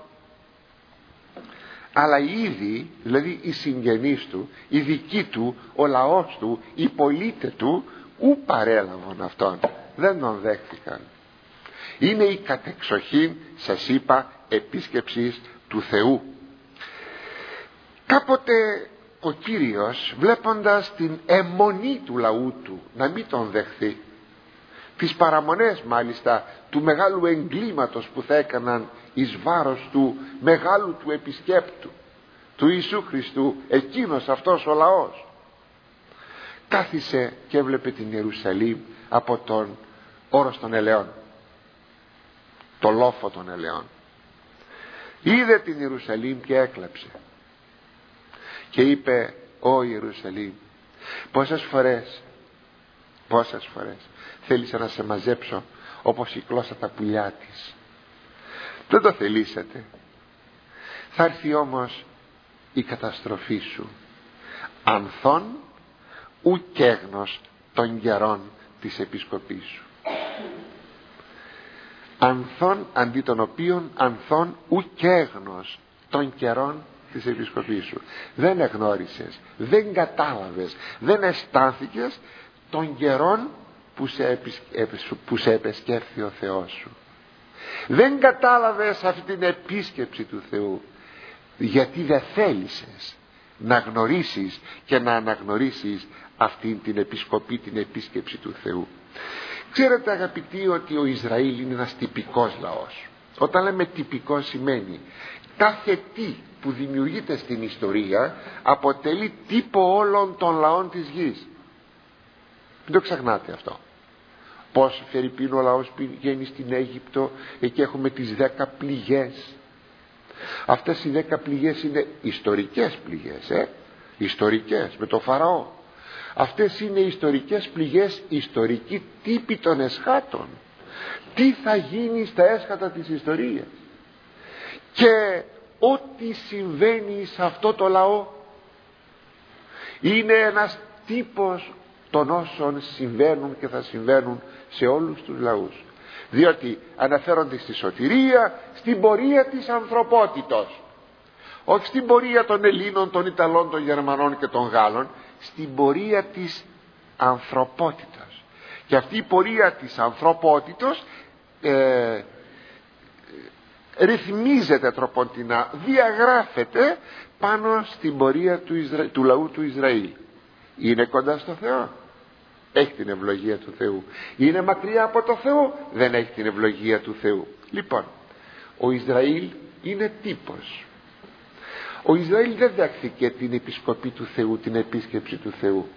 Αλλά οι ίδιοι, δηλαδή οι συγγενείς του, οι δικοί του, ο λαός του, οι πολίτες του, ου παρέλαβαν αυτόν, δεν τον δέχτηκαν. Είναι η κατεξοχήν, σας είπα, επίσκεψης του Θεού. Κάποτε ο Κύριος, βλέποντας την αιμονή του λαού του να μην τον δεχθεί, τις παραμονές μάλιστα του μεγάλου εγκλήματος που θα έκαναν εις βάρος του μεγάλου του επισκέπτου, του Ιησού Χριστού, εκείνος αυτός ο λαός, κάθισε και έβλεπε την Ιερουσαλήμ από τον όρος των ελαιών, το λόφο των ελαιών. Είδε την Ιερουσαλήμ και έκλαψε και είπε: «Ω Ιερουσαλήμ, πόσες φορές πόσες φορές θέλησα να σε μαζέψω όπως κυκλώσα τα πουλιά της, δεν το θελήσατε. Θα έρθει όμως η καταστροφή σου, ανθών ουκ έγνος των καιρών της επισκοπής σου». Ανθών, αντί των οποίων ανθών ουκ έγνος των καιρών της επισκοπής σου. Δεν εγνώρισες, δεν κατάλαβες, δεν αισθάνθηκες των καιρών που σε, επισκε... που σε επισκέφθη ο Θεός σου. Δεν κατάλαβες αυτή την επίσκεψη του Θεού, γιατί δεν θέλησες να γνωρίσεις και να αναγνωρίσεις αυτή την επισκοπή, την επίσκεψη του Θεού. Ξέρετε αγαπητοί, ότι ο Ισραήλ είναι ένας τυπικός λαός. Όταν λέμε τυπικός, σημαίνει κάθε τι που δημιουργείται στην ιστορία αποτελεί τύπο όλων των λαών της γης. Μην το ξεχνάτε αυτό. Πώς φερειπίν ο λαός πηγαίνει στην Αίγυπτο, εκεί έχουμε τις δέκα πληγές. Αυτές οι δέκα πληγές είναι ιστορικές πληγές, ε? ιστορικές, με το Φαραώ. Αυτές είναι ιστορικές πληγές, ιστορικοί τύποι των εσχάτων. Τι θα γίνει στα έσχατα της ιστορίας. Και ό,τι συμβαίνει σε αυτό το λαό είναι ένας τύπος των όσων συμβαίνουν και θα συμβαίνουν σε όλους τους λαούς, διότι αναφέρονται στη σωτηρία, στην πορεία της ανθρωπότητος, όχι στην πορεία των Ελλήνων, των Ιταλών, των Γερμανών και των Γάλλων, στην πορεία της ανθρωπότητος. Και αυτή η πορεία της ανθρωπότητος ε, ρυθμίζεται τροποντινά, διαγράφεται πάνω στην πορεία του, Ισρα... του λαού του Ισραήλ. Είναι κοντά στο Θεό, έχει την ευλογία του Θεού. Είναι μακριά από το Θεό, δεν έχει την ευλογία του Θεού. Λοιπόν, ο Ισραήλ είναι τύπος. Ο Ισραήλ δεν δέχθηκε την επισκοπή του Θεού, την επίσκεψη του Θεού.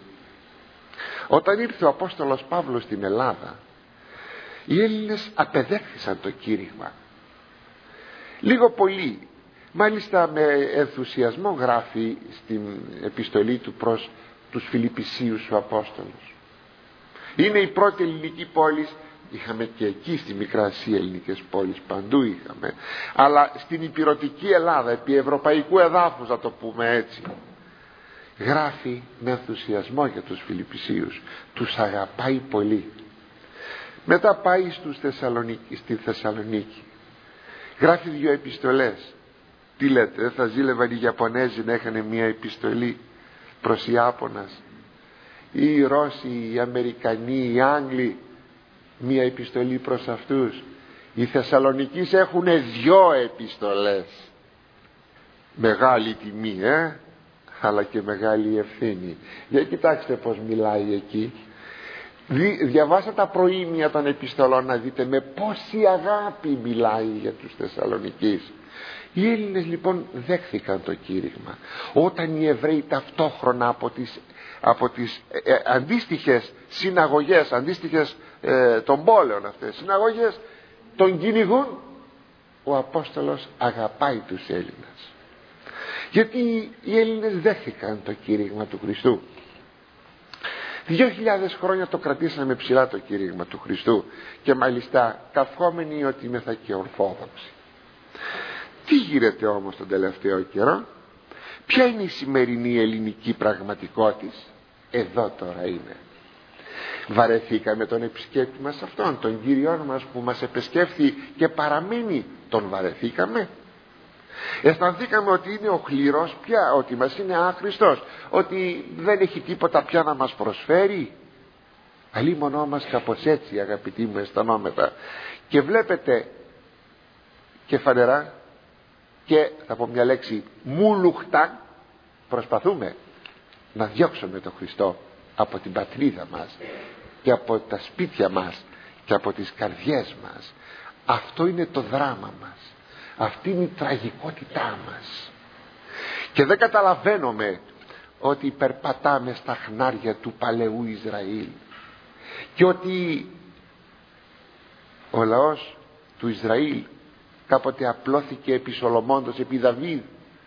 Όταν ήρθε ο Απόστολος Παύλος στην Ελλάδα, οι Έλληνες απεδέχθησαν το κήρυγμα. Λίγο πολύ, μάλιστα με ενθουσιασμό γράφει στην επιστολή του προς τους Φιλιππισίους ο Απόστολος. Είναι η πρώτη ελληνική πόλη, είχαμε και εκεί στη Μικρά Ασία ελληνικές πόλεις, παντού είχαμε, αλλά στην ηπειρωτική Ελλάδα, επί ευρωπαϊκού εδάφους να το πούμε έτσι, γράφει με ενθουσιασμό για τους Φιλιππισίους, τους αγαπάει πολύ. Μετά πάει στους Θεσσαλονίκη, στη Θεσσαλονίκη, γράφει δύο επιστολές. Τι λέτε, δεν θα ζήλευαν οι Ιαπωνέζοι να είχαν μια επιστολή προς Ιάπωνας, ή οι Ρώσοι, οι Αμερικανοί, οι Άγγλοι, μια επιστολή προς αυτούς? Οι Θεσσαλονικείς έχουν δυο επιστολές. Μεγάλη τιμή, ε? αλλά και μεγάλη ευθύνη. Για κοιτάξτε πως μιλάει εκεί. Δι, διαβάστε τα προήμια των επιστολών να δείτε με πόση αγάπη μιλάει για τους Θεσσαλονικείς. Οι Έλληνες λοιπόν δέχθηκαν το κήρυγμα. Όταν οι Εβραίοι ταυτόχρονα από τις, από τις ε, ε, αντίστοιχες συναγωγές, αντίστοιχες ε, των πόλεων αυτές συναγωγές, τον κυνηγούν, ο Απόστολος αγαπάει τους Έλληνες, γιατί οι Έλληνες δέχθηκαν το κήρυγμα του Χριστού. Δύο χιλιάδες χρόνια το κρατήσαμε ψηλά το κήρυγμα του Χριστού, και μάλιστα καθόμενοι ότι είμαστε και Ορθόδοξοι. Τι γίνεται όμως τον τελευταίο καιρό? Ποια είναι η σημερινή ελληνική πραγματικότητα? Εδώ τώρα είναι. Βαρεθήκαμε τον επισκέπτη μας αυτόν, τον Κύριό μας που μας επισκέφθη και παραμένει, τον βαρεθήκαμε? Αισθανθήκαμε ότι είναι ο χληρός πια, ότι μας είναι άχρηστος, ότι δεν έχει τίποτα πια να μας προσφέρει? Αλλήμωνό μας κάπως έτσι, αγαπητοί μου, αισθανόμετα. Και βλέπετε και φανερά, και θα πω μια λέξη, μουλουχτά, προσπαθούμε να διώξουμε τον Χριστό από την πατρίδα μας και από τα σπίτια μας και από τις καρδιές μας. Αυτό είναι το δράμα μας, αυτή είναι η τραγικότητά μας. Και δεν καταλαβαίνουμε ότι περπατάμε στα χνάρια του παλαιού Ισραήλ και ότι ο λαός του Ισραήλ κάποτε απλώθηκε επί Σολομώντος, επί Δαβίδ,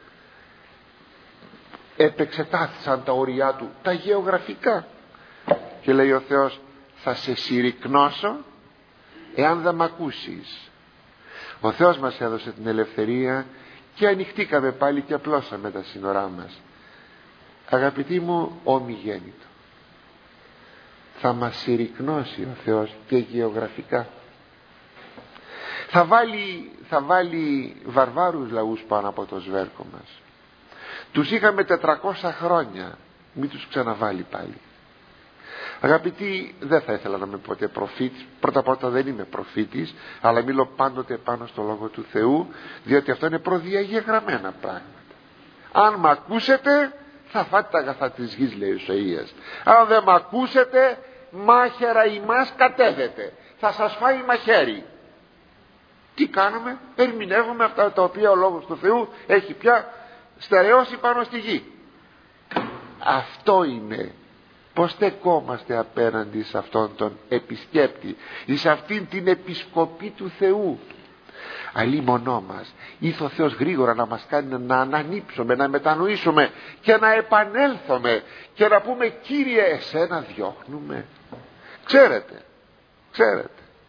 επεξετάθησαν τα όρια του, τα γεωγραφικά, και λέει ο Θεός, θα σε συρρικνώσω εάν δεν μ' ακούσεις. Ο Θεός μας έδωσε την ελευθερία και ανοιχτήκαμε πάλι και απλώσαμε τα σύνορά μας. Αγαπητοί μου, ομιγέννητο, θα μας συρρικνώσει ο Θεός και γεωγραφικά. Θα βάλει, θα βάλει βαρβάρους λαούς πάνω από το σβέρκο μας. Τους είχαμε τετρακόσια χρόνια, μην τους ξαναβάλει πάλι. Αγαπητοί, δεν θα ήθελα να είμαι ποτέ προφήτης. Πρώτα πρώτα δεν είμαι προφήτης, αλλά μιλώ πάντοτε πάνω στο Λόγο του Θεού, διότι αυτό είναι προδιαγεγραμμένα πράγματα. Αν μ' ακούσετε θα φάτε τα αγαθά της γης, λέει ο Ισαΐας. Αν δεν μ' ακούσετε, μάχαιρα ημάς κατέβετε, θα σας φάει μαχαίρι. Τι κάνουμε? Ερμηνεύουμε αυτά τα οποία ο Λόγος του Θεού έχει πια στερεώσει πάνω στη γη. Αυτό είναι. Πως στεκόμαστε απέναντι σε αυτόν τον επισκέπτη ή σε αυτήν την επισκοπή του Θεού? Αλλήμωνό μας ήθο ο Θεός γρήγορα να μας κάνει να ανανύψουμε, να μετανοήσουμε και να επανέλθουμε και να πούμε, Κύριε, εσένα διώχνουμε? Ξέρετε, ξέρετε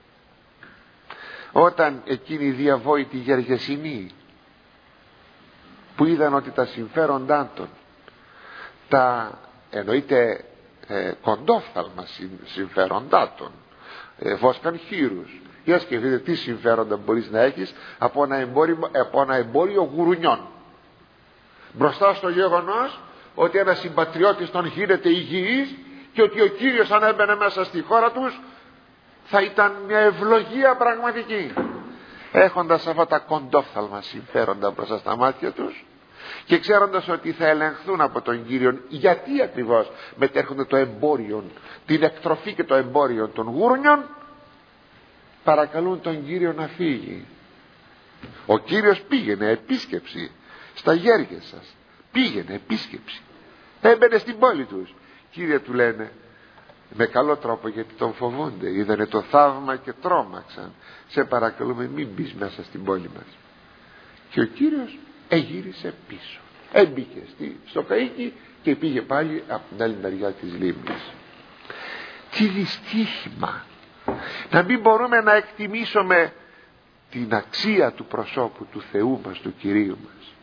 όταν εκείνοι οι διαβόητοι Γεργεσινοί που είδαν ότι τα συμφέροντά των, τα εννοείται ε, κοντόφθαλμα συμφέροντά των, ε, βόσκαν χείρους. Για σκεφτείτε τι συμφέροντα μπορείς να έχεις από ένα εμπόριο, από ένα εμπόριο γουρουνιών, μπροστά στο γεγονός ότι ένας συμπατριώτης τον χείρεται υγιής και ότι ο Κύριος αν έμπαινε μέσα στη χώρα τους θα ήταν μια ευλογία πραγματική. Έχοντας αυτά τα κοντόφθαλμα συμφέροντα μπροστά στα μάτια τους και ξέροντας ότι θα ελεγχθούν από τον Κύριο, γιατί ακριβώς μετέρχονται το εμπόριο, την εκτροφή και το εμπόριο των γουρουνιών, παρακαλούν τον Κύριο να φύγει. Ο Κύριος πήγαινε επίσκεψη στα γέρια σας, πήγαινε επίσκεψη, έμπαινε στην πόλη τους. Κύριε, του λένε με καλό τρόπο, γιατί τον φοβούνται, είδανε το θαύμα και τρόμαξαν, σε παρακαλούμε μην μπεις μέσα στην πόλη μας. Και ο Κύριος εγύρισε πίσω, έμπηκε στο καΐκι και πήγε πάλι από την άλλη μεριά της λίμνης. Τι δυστύχημα να μην μπορούμε να εκτιμήσουμε την αξία του προσώπου του Θεού μας, του Κυρίου μας.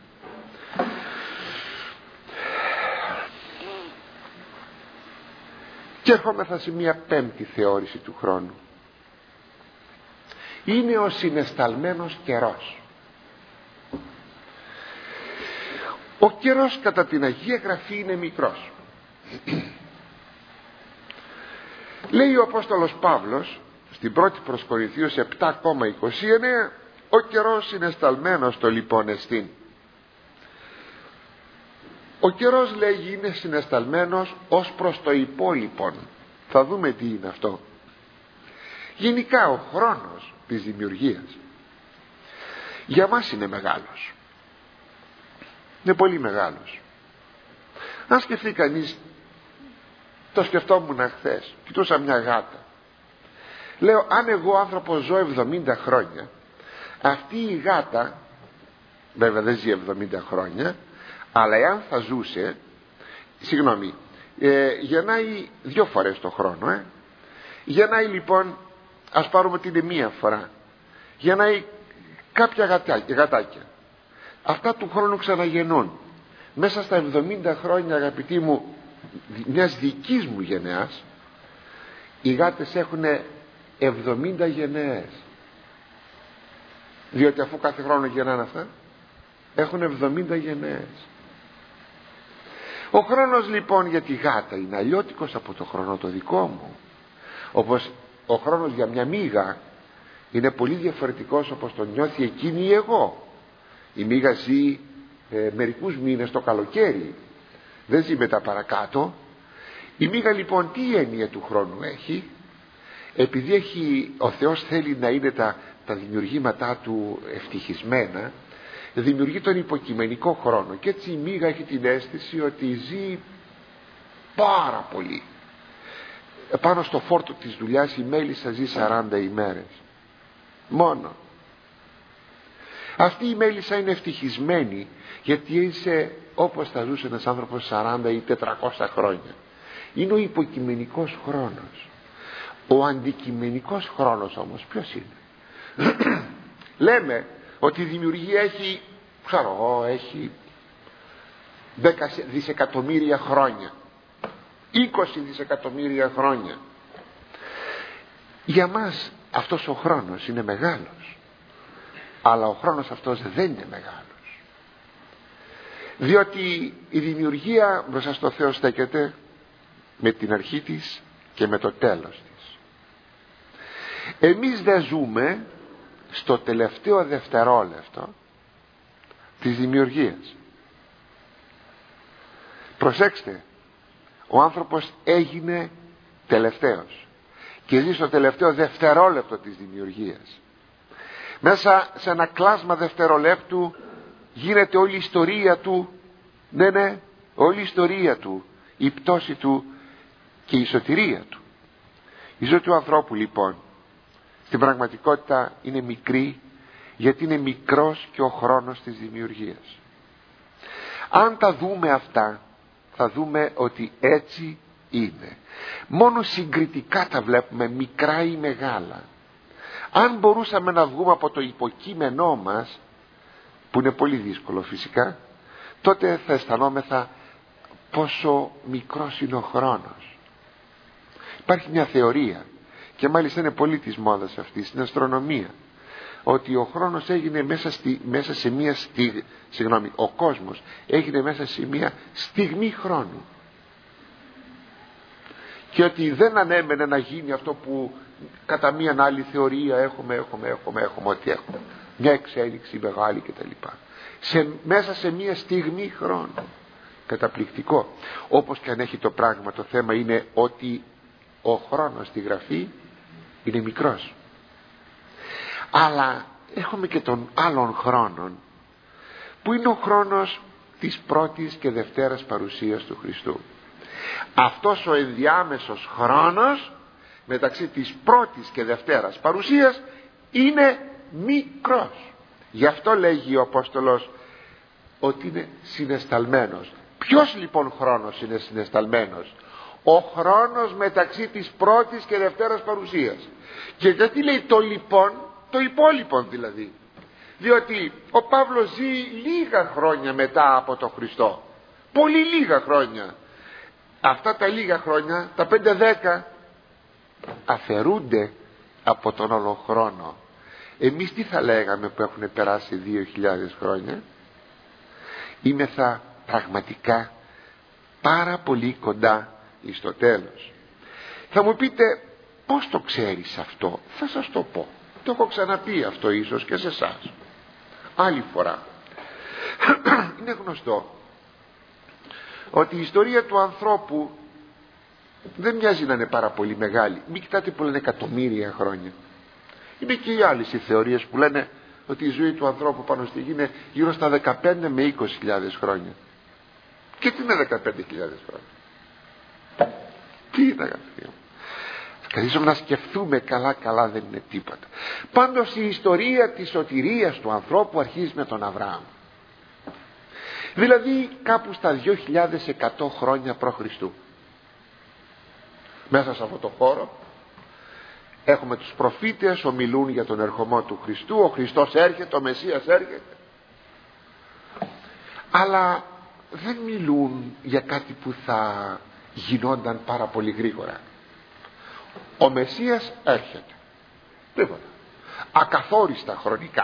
Και έρχομεθα σε μια πέμπτη θεώρηση του χρόνου. Είναι ο συναισθαλμένος καιρός. Ο καιρός κατά την Αγία Γραφή είναι μικρός. Λέει ο Απόστολος Παύλος στην πρώτη προς Κορινθίους επτά είκοσι εννέα, ο καιρός συναισθαλμένος το λοιπόν εστίν. Ο καιρός, λέγει, είναι συναισθαλμένος ως προς το υπόλοιπον. Θα δούμε τι είναι αυτό. Γενικά ο χρόνος της δημιουργίας για μας είναι μεγάλος, είναι πολύ μεγάλος. Αν σκεφτεί κανείς, το σκεφτόμουν χθες, κοιτούσα μια γάτα, λέω, αν εγώ άνθρωπος ζω εβδομήντα χρόνια, αυτή η γάτα βέβαια δεν ζει εβδομήντα χρόνια, αλλά εάν θα ζούσε, συγγνώμη, ε, γεννάει δύο φορές το χρόνο, ε. γεννάει λοιπόν, ας πάρουμε ότι είναι μία φορά, γεννάει κάποια γατάκια, γατάκια. Αυτά του χρόνου ξαναγεννούν. Μέσα στα εβδομήντα χρόνια, αγαπητοί μου, μιας δικής μου γενεάς, οι γάτες έχουν εβδομήντα γενναίες, διότι αφού κάθε χρόνο γεννάνε αυτά, έχουν εβδομήντα γενναίες. Ο χρόνος λοιπόν για τη γάτα είναι αλλιώτικος από το χρόνο το δικό μου, όπως ο χρόνος για μια μύγα είναι πολύ διαφορετικός όπως τον νιώθει εκείνη ή εγώ. Η μύγα ζει ε, μερικούς μήνες το καλοκαίρι, δεν ζει μετά παρακάτω. Η μοίγα λοιπόν τι έννοια του χρόνου έχει? Επειδή έχει, ο Θεός θέλει να είναι τα, τα δημιουργήματά του ευτυχισμένα, δημιουργεί τον υποκειμενικό χρόνο, και έτσι η μοίγα έχει την αίσθηση ότι ζει πάρα πολύ. Πάνω στο φόρτο της δουλειάς η μέλισσα ζει σαράντα ημέρες μόνο. Αυτή η μέλισσα είναι ευτυχισμένη, γιατί είσαι όπως θα ζούσε ένας άνθρωπος σαράντα ή τετρακόσια χρόνια. Είναι ο υποκειμενικός χρόνος. Ο αντικειμενικός χρόνος όμως ποιος είναι? Λέμε ότι η δημιουργία έχει, ξέρω εγώ, έχει δέκα δισεκατομμύρια χρόνια, είκοσι δισεκατομμύρια χρόνια. Για μας αυτός ο χρόνος είναι μεγάλος, αλλά ο χρόνος αυτός δεν είναι μεγάλος, διότι η δημιουργία μπροστά στο Θεό στέκεται με την αρχή της και με το τέλος της. Εμείς δεν ζούμε στο τελευταίο δευτερόλεπτο της δημιουργίας. Προσέξτε, ο άνθρωπος έγινε τελευταίος και ζει στο τελευταίο δευτερόλεπτο της δημιουργίας. Μέσα σε ένα κλάσμα δευτερολέπτου γίνεται όλη η ιστορία του, ναι ναι, όλη η ιστορία του, η πτώση του και η σωτηρία του. Η ζωή του ανθρώπου λοιπόν στην πραγματικότητα είναι μικρή, γιατί είναι μικρός και ο χρόνος της δημιουργίας. Αν τα δούμε αυτά, θα δούμε ότι έτσι είναι. Μόνο συγκριτικά τα βλέπουμε, μικρά ή μεγάλα. Αν μπορούσαμε να βγούμε από το υποκείμενό μας, που είναι πολύ δύσκολο φυσικά, τότε θα αισθανόμεθα πόσο μικρός είναι ο χρόνος. Υπάρχει μια θεωρία, και μάλιστα είναι πολύ της μόδας αυτή, στην αστρονομία, ότι ο χρόνος έγινε μέσα, στη, μέσα σε μια στιγμή, συγγνώμη, ο κόσμος έγινε μέσα σε μια στιγμή χρόνου, και ότι δεν ανέμενε να γίνει αυτό που κατά μια άλλη θεωρία έχουμε, έχουμε, έχουμε, έχουμε ό,τι έχουμε, μια εξέλιξη μεγάλη κτλ. Σε, μέσα σε μια στιγμή χρόνου. Καταπληκτικό. Όπως και αν έχει το πράγμα, το θέμα είναι ότι ο χρόνος στη Γραφή είναι μικρός. Αλλά έχουμε και τον άλλον χρόνων, που είναι ο χρόνος της πρώτης και δευτέρας παρουσίας του Χριστού. Αυτός ο ενδιάμεσος χρόνος μεταξύ της πρώτης και δευτέρας παρουσίας είναι μικρός. Γι' αυτό λέγει ο Απόστολος ότι είναι συναισθαλμένος. Ποιος λοιπόν χρόνος είναι συναισθαλμένος? Ο χρόνος μεταξύ της πρώτης και δευτέρας παρουσίας. Και γιατί λέει το λοιπόν? Το υπόλοιπον δηλαδή. Διότι ο Παύλος ζει λίγα χρόνια μετά από τον Χριστό. Πολύ λίγα χρόνια. Αυτά τα λίγα χρόνια, τα πέντε δέκα, αφαιρούνται από τον όλο χρόνο. Εμείς τι θα λέγαμε που έχουν περάσει δύο χιλιάδες χρόνια? Είμεθα πραγματικά πάρα πολύ κοντά εις το τέλος. Θα μου πείτε, πώς το ξέρεις αυτό? Θα σας το πω. Το έχω ξαναπεί αυτό ίσως και σε εσάς άλλη φορά. Είναι γνωστό ότι η ιστορία του ανθρώπου δεν μοιάζει να είναι πάρα πολύ μεγάλη. Μην κοιτάτε που λένε εκατομμύρια χρόνια. Είναι και οι άλλες οι θεωρίες που λένε ότι η ζωή του ανθρώπου πάνω στη γη είναι γύρω στα δεκαπέντε με είκοσι χιλιάδες χρόνια. Και τι είναι δεκαπέντε χιλιάδες χρόνια? Τι είναι, αγαπητοί μου? Καθίσουμε να σκεφτούμε καλά καλά, δεν είναι τίποτα. Πάντως η ιστορία της σωτηρίας του ανθρώπου αρχίζει με τον Αβραάμ. Δηλαδή κάπου στα δύο χιλιάδες εκατό χρόνια προ Χριστού. Μέσα σε αυτό το χώρο έχουμε τους προφήτες, ομιλούν για τον ερχομό του Χριστού. Ο Χριστός έρχεται, ο Μεσσίας έρχεται, αλλά δεν μιλούν για κάτι που θα γινόταν πάρα πολύ γρήγορα. Ο Μεσσίας έρχεται, τίποτα, ακαθόριστα χρονικά.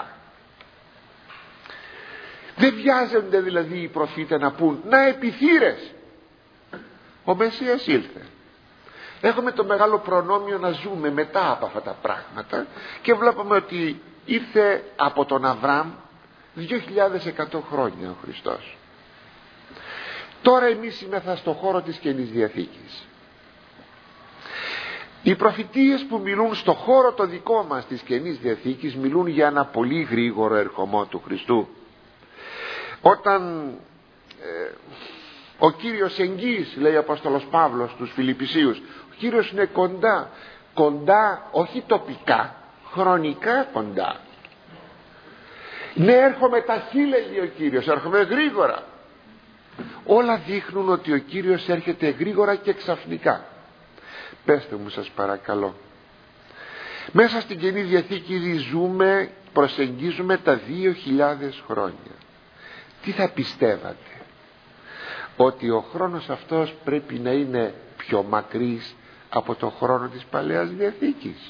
Δεν βιάζονται δηλαδή οι προφήτες να πούν να επιθύρες, ο Μεσσίας ήλθε. Έχουμε το μεγάλο προνόμιο να ζούμε μετά από αυτά τα πράγματα και βλέπουμε ότι ήρθε από τον Αβραάμ δύο χιλιάδες εκατό χρόνια ο Χριστός. Τώρα εμείς είμαστε στο χώρο της Καινής Διαθήκης. Οι προφητείες που μιλούν στο χώρο το δικό μας της Καινής Διαθήκης μιλούν για ένα πολύ γρήγορο ερχομό του Χριστού. Όταν ε, ο Κύριος εγγύς, λέει ο Απόστολος Παύλος στους Φιλιππισίους, ο Κύριος είναι κοντά, κοντά όχι τοπικά, χρονικά κοντά. Ναι, έρχομαι ταχύ, λέγει ο Κύριος, έρχομαι γρήγορα. Όλα δείχνουν ότι ο Κύριος έρχεται γρήγορα και ξαφνικά. Πέστε μου σας παρακαλώ, μέσα στην Καινή Διαθήκη ζούμε, προσεγγίζουμε τα δύο χιλιάδες χρόνια. Τι θα πιστεύατε? Ότι ο χρόνος αυτός πρέπει να είναι πιο μακρύς από το χρόνο της Παλαιάς Διαθήκης,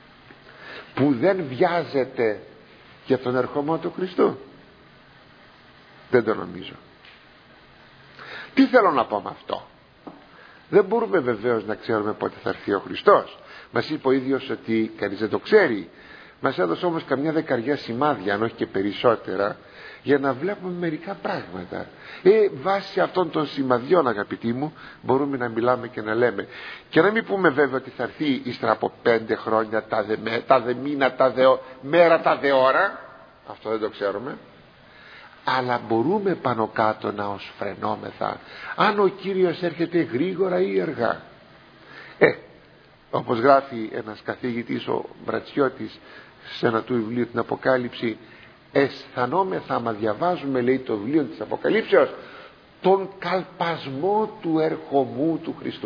που δεν βιάζεται για τον ερχομό του Χριστού? Δεν το νομίζω. Τι θέλω να πω με αυτό? Δεν μπορούμε βεβαίως να ξέρουμε πότε θα έρθει ο Χριστός. Μας είπε ο ίδιος ότι κανείς δεν το ξέρει. Μας έδωσε όμως καμιά δεκαριά σημάδια, αν όχι και περισσότερα, για να βλέπουμε μερικά πράγματα. Ε, βάσει αυτών των σημαδιών, αγαπητοί μου, μπορούμε να μιλάμε και να λέμε. Και να μην πούμε βέβαια ότι θα έρθει ύστερα από πέντε χρόνια, τα δε, τα δε μήνα, τα δε μέρα, τα δε ώρα. Αυτό δεν το ξέρουμε. Αλλά μπορούμε πάνω κάτω να οσφρενόμεθα αν ο Κύριος έρχεται γρήγορα ή αργά. Ε, όπως γράφει ένας καθηγητής, ο Βρατσιώτης, σε ένα του βιβλίο την Αποκάλυψη, αισθανόμεθα, άμα διαβάζουμε, λέει, το βιβλίο της Αποκαλύψεως, τον καλπασμό του ερχομού του Χριστού.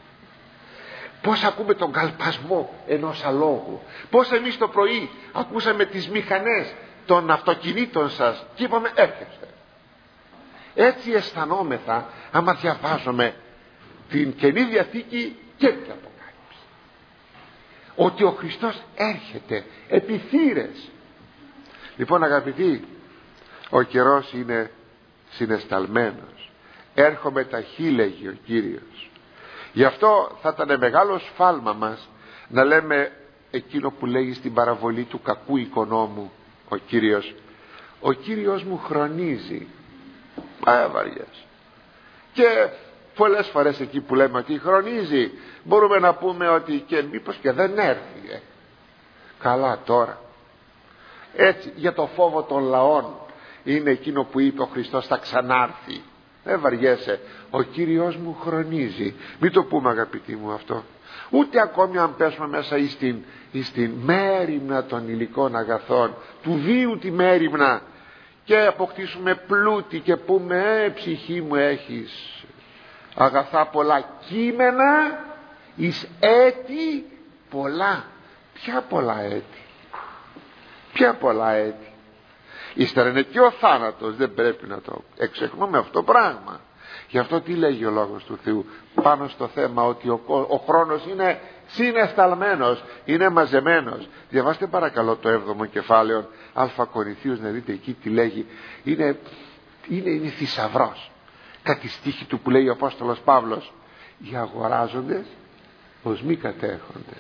Πώς ακούμε τον καλπασμό ενός αλόγου? Πώς εμείς το πρωί ακούσαμε τις μηχανές των αυτοκινήτων σας και είπαμε έρχεστε? Έτσι αισθανόμεθα άμα διαβάζουμε την Καινή Διαθήκη και την Αποκάλυψη, ότι ο Χριστός έρχεται επί θύρες. Λοιπόν, αγαπητοί, ο καιρός είναι συναισθαλμένος. Έρχομαι ταχύ, λέγει ο Κύριος. Γι' αυτό θα ήταν μεγάλο σφάλμα μας να λέμε εκείνο που λέγει στην παραβολή του κακού οικονόμου ο Κύριος: ο Κύριος μου χρονίζει. Πάει βαριές. Και πολλές φορές εκεί που λέμε ότι χρονίζει, μπορούμε να πούμε ότι και μήπως και δεν έρθει. ε. Καλά τώρα. Έτσι, για το φόβο των λαών είναι εκείνο που είπε ο Χριστός: θα ξανάρθει. Δεν βαριέσαι, ο Κύριος μου χρονίζει. Μην το πούμε, αγαπητοί μου, αυτό. Ούτε ακόμη αν πέσουμε μέσα εις την, εις την μέριμνα των υλικών αγαθών, του βίου τη μέριμνα, και αποκτήσουμε πλούτη και πούμε ε, ψυχή μου έχεις αγαθά πολλά, κείμενα εις έτη πολλά. Ποια πολλά έτη? Ποια πολλά έτη? Ύστερα είναι και ο θάνατος, δεν πρέπει να το εξεχνούμε αυτό το πράγμα. Γι' αυτό τι λέγει ο Λόγος του Θεού πάνω στο θέμα ότι ο, ο χρόνος είναι συναισθαλμένος, είναι μαζεμένος. Διαβάστε παρακαλώ το έβδομο κεφάλαιο Α Κορινθίους, να δείτε εκεί τι λέγει. Είναι, είναι, είναι θησαυρός. Κάτι στίχη του που λέει ο Απόστολος Παύλος: οι αγοράζοντες ως μη κατέχοντες.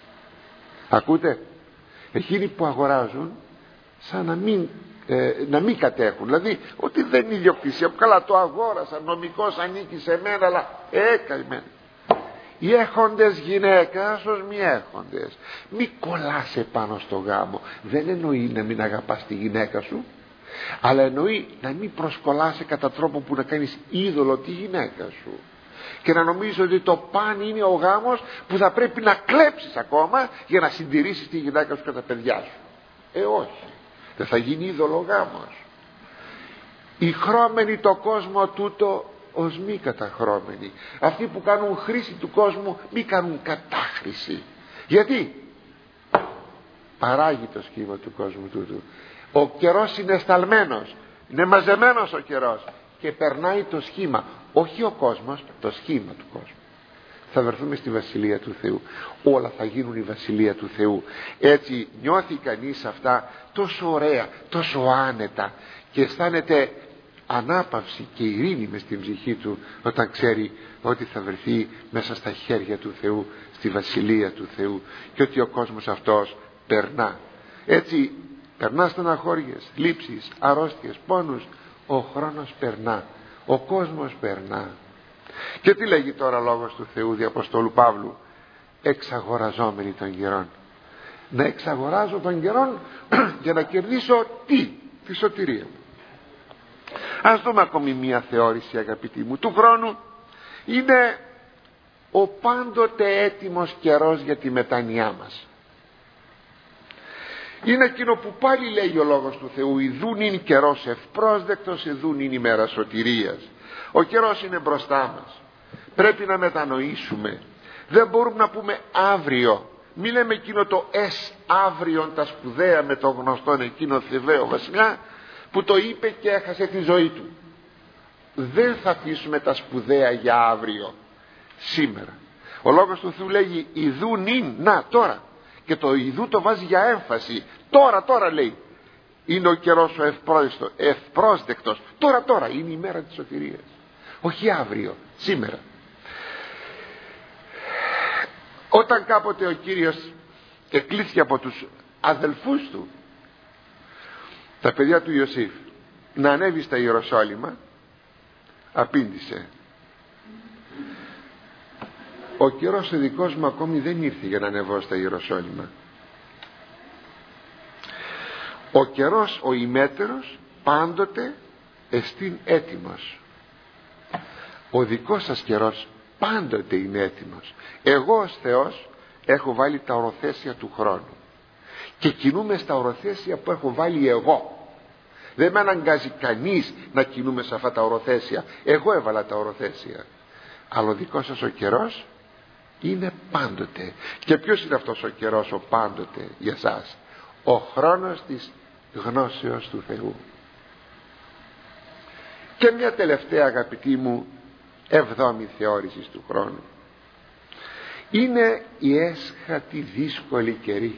Ακούτε? Εκείνοι που αγοράζουν σαν να μην Ε, να μην κατέχουν, δηλαδή ότι δεν είναι ιδιοκτησία, καλά το αγόρασα, νομικός ανήκει σε μένα, αλλά έκαημεν. Οι έχοντες γυναίκας ως μη έχοντες. Μη κολλάσαι πάνω στο γάμο. Δεν εννοεί να μην αγαπάς τη γυναίκα σου, αλλά εννοεί να μην προσκολάσαι κατά τρόπο που να κάνεις είδωλο τη γυναίκα σου και να νομίζεις ότι το παν είναι ο γάμος που θα πρέπει να κλέψεις ακόμα για να συντηρήσεις τη γυναίκα σου και τα παιδιά σου. Ε όχι, δεν θα γίνει είδωλο γάμος. Οι χρώμενοι το κόσμο τούτο ως μη καταχρώμενοι. Αυτοί που κάνουν χρήση του κόσμου μη κάνουν κατάχρηση. Γιατί? Παράγει το σχήμα του κόσμου τούτου. Ο καιρός είναι σταλμένος, είναι μαζεμένος ο καιρός και περνάει το σχήμα, όχι ο κόσμος, το σχήμα του κόσμου. Θα βρεθούμε στη Βασιλεία του Θεού. Όλα θα γίνουν η Βασιλεία του Θεού. Έτσι νιώθει κανείς αυτά τόσο ωραία, τόσο άνετα και αισθάνεται ανάπαυση και ειρήνη μες στην ψυχή του όταν ξέρει ότι θα βρεθεί μέσα στα χέρια του Θεού, στη Βασιλεία του Θεού, και ότι ο κόσμος αυτός περνά. Έτσι περνά στεναχώριες, λήψεις, αρρώστιες, πόνους. Ο χρόνος περνά. Ο κόσμος περνά. Και τι λέγει τώρα λόγος του Θεού δι' Αποστόλου Παύλου? Εξαγοραζόμενοι των καιρών. Να εξαγοράζω των καιρών για να κερδίσω τι? Τη σωτηρία μου. Ας δούμε ακόμη μία θεώρηση, αγαπητοί μου, του χρόνου. Είναι ο πάντοτε έτοιμος καιρός για τη μετάνοιά μας. Είναι εκείνο που πάλι λέει ο λόγος του Θεού: ιδούν είναι καιρός ευπρόσδεκτος, ιδούν είναι ημέρα σωτηρίας. Ο καιρός είναι μπροστά μας. Πρέπει να μετανοήσουμε. Δεν μπορούμε να πούμε αύριο. Μη λέμε εκείνο το «εσ αύριον» τα σπουδαία με το γνωστόν εκείνο Θηβαίο βασιλιά που το είπε και έχασε τη ζωή του. Δεν θα αφήσουμε τα σπουδαία για αύριο, σήμερα. Ο λόγος του Θεού λέγει ιδού νυν, να τώρα. Και το ιδού το βάζει για έμφαση. Τώρα, τώρα λέει. Είναι ο καιρός ο ευπρόσδεκτος. Τώρα, τώρα είναι η μέρα της σωτηρίας. Όχι αύριο, σήμερα. Όταν κάποτε ο Κύριος εκλήθηκε από τους αδελφούς του, τα παιδιά του Ιωσήφ, να ανέβει στα Ιεροσόλυμα, απήντησε: ο καιρός ο δικός μου ακόμη δεν ήρθε για να ανεβώ στα Ιεροσόλυμα. Ο καιρός ο ημέτερος πάντοτε εστίν έτοιμος. Ο δικός σας καιρός πάντοτε είναι έτοιμος. Εγώ ως Θεός έχω βάλει τα οροθέσια του χρόνου και κινούμε στα οροθέσια που έχω βάλει εγώ. Δεν με αναγκάζει κανείς να κινούμε σε αυτά τα οροθέσια. Εγώ έβαλα τα οροθέσια. Αλλά ο δικός σας ο καιρός είναι πάντοτε. Και ποιος είναι αυτός ο καιρός ο πάντοτε για σας? Ο χρόνος της γνώσεως του Θεού. Και μια τελευταία, αγαπητοί μου, εβδόμη θεώρηση του χρόνου. Είναι η έσχατη δύσκολη καιρή.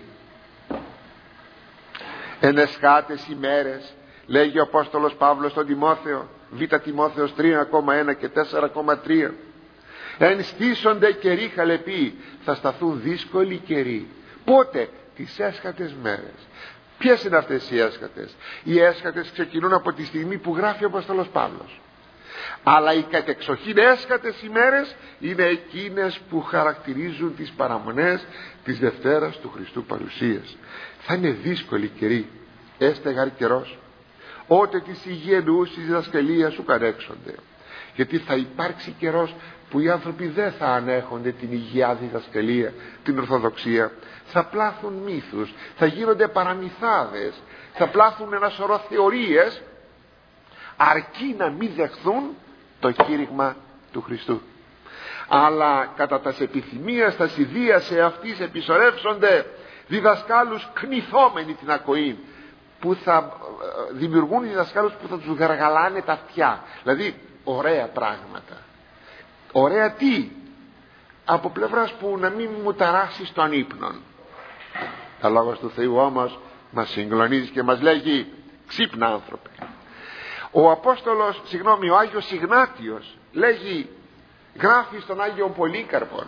Εν εσχάτες ημέρες, λέγει ο Απόστολος Παύλος στον Τιμόθεο, Β Τιμόθεος τρία κόμμα ένα και τέσσερα κόμμα τρία. Εν στήσονται καιροί χαλεποί, θα σταθούν δύσκολοι καιροί. Πότε? Τις έσχατες μέρες. Ποιες είναι αυτές οι έσχατες? Οι έσχατες ξεκινούν από τη στιγμή που γράφει ο Απόστολος Παύλος. Αλλά οι κατεξοχήν έσχατες ημέρες είναι εκείνες που χαρακτηρίζουν τις παραμονές της Δευτέρας του Χριστού παρουσίας. Θα είναι δύσκολη καιρή, έστεγαρ καιρός, ότε της υγιεινούς της διδασκαλίας σου κανέξονται. Γιατί θα υπάρξει καιρός που οι άνθρωποι δεν θα ανέχονται την υγιεινή διδασκαλία, την Ορθοδοξία. Θα πλάθουν μύθους, θα γίνονται παραμυθάδες, θα πλάθουν ένα σωρό θεωρίες, αρκεί να μην δεχθούν το κήρυγμα του Χριστού. Αλλά κατά τας επιθυμίας τας ιδείας σε αυτής επισορεύσονται διδασκάλους κνηθόμενοι την ακοή, που θα δημιουργούν διδασκάλους που θα τους γαργαλάνε τα αυτιά. Δηλαδή ωραία πράγματα. Ωραία τι? Από πλευράς που να μην μου ταράσεις τον ύπνο. Τα λόγος του Θεού όμως μας συγκλονίζει και μας λέγει: ξύπνα άνθρωπε. Ο Απόστολος, συγγνώμη, ο Άγιος Ιγνάτιος λέγει, γράφει στον Άγιο Πολύκαρπον: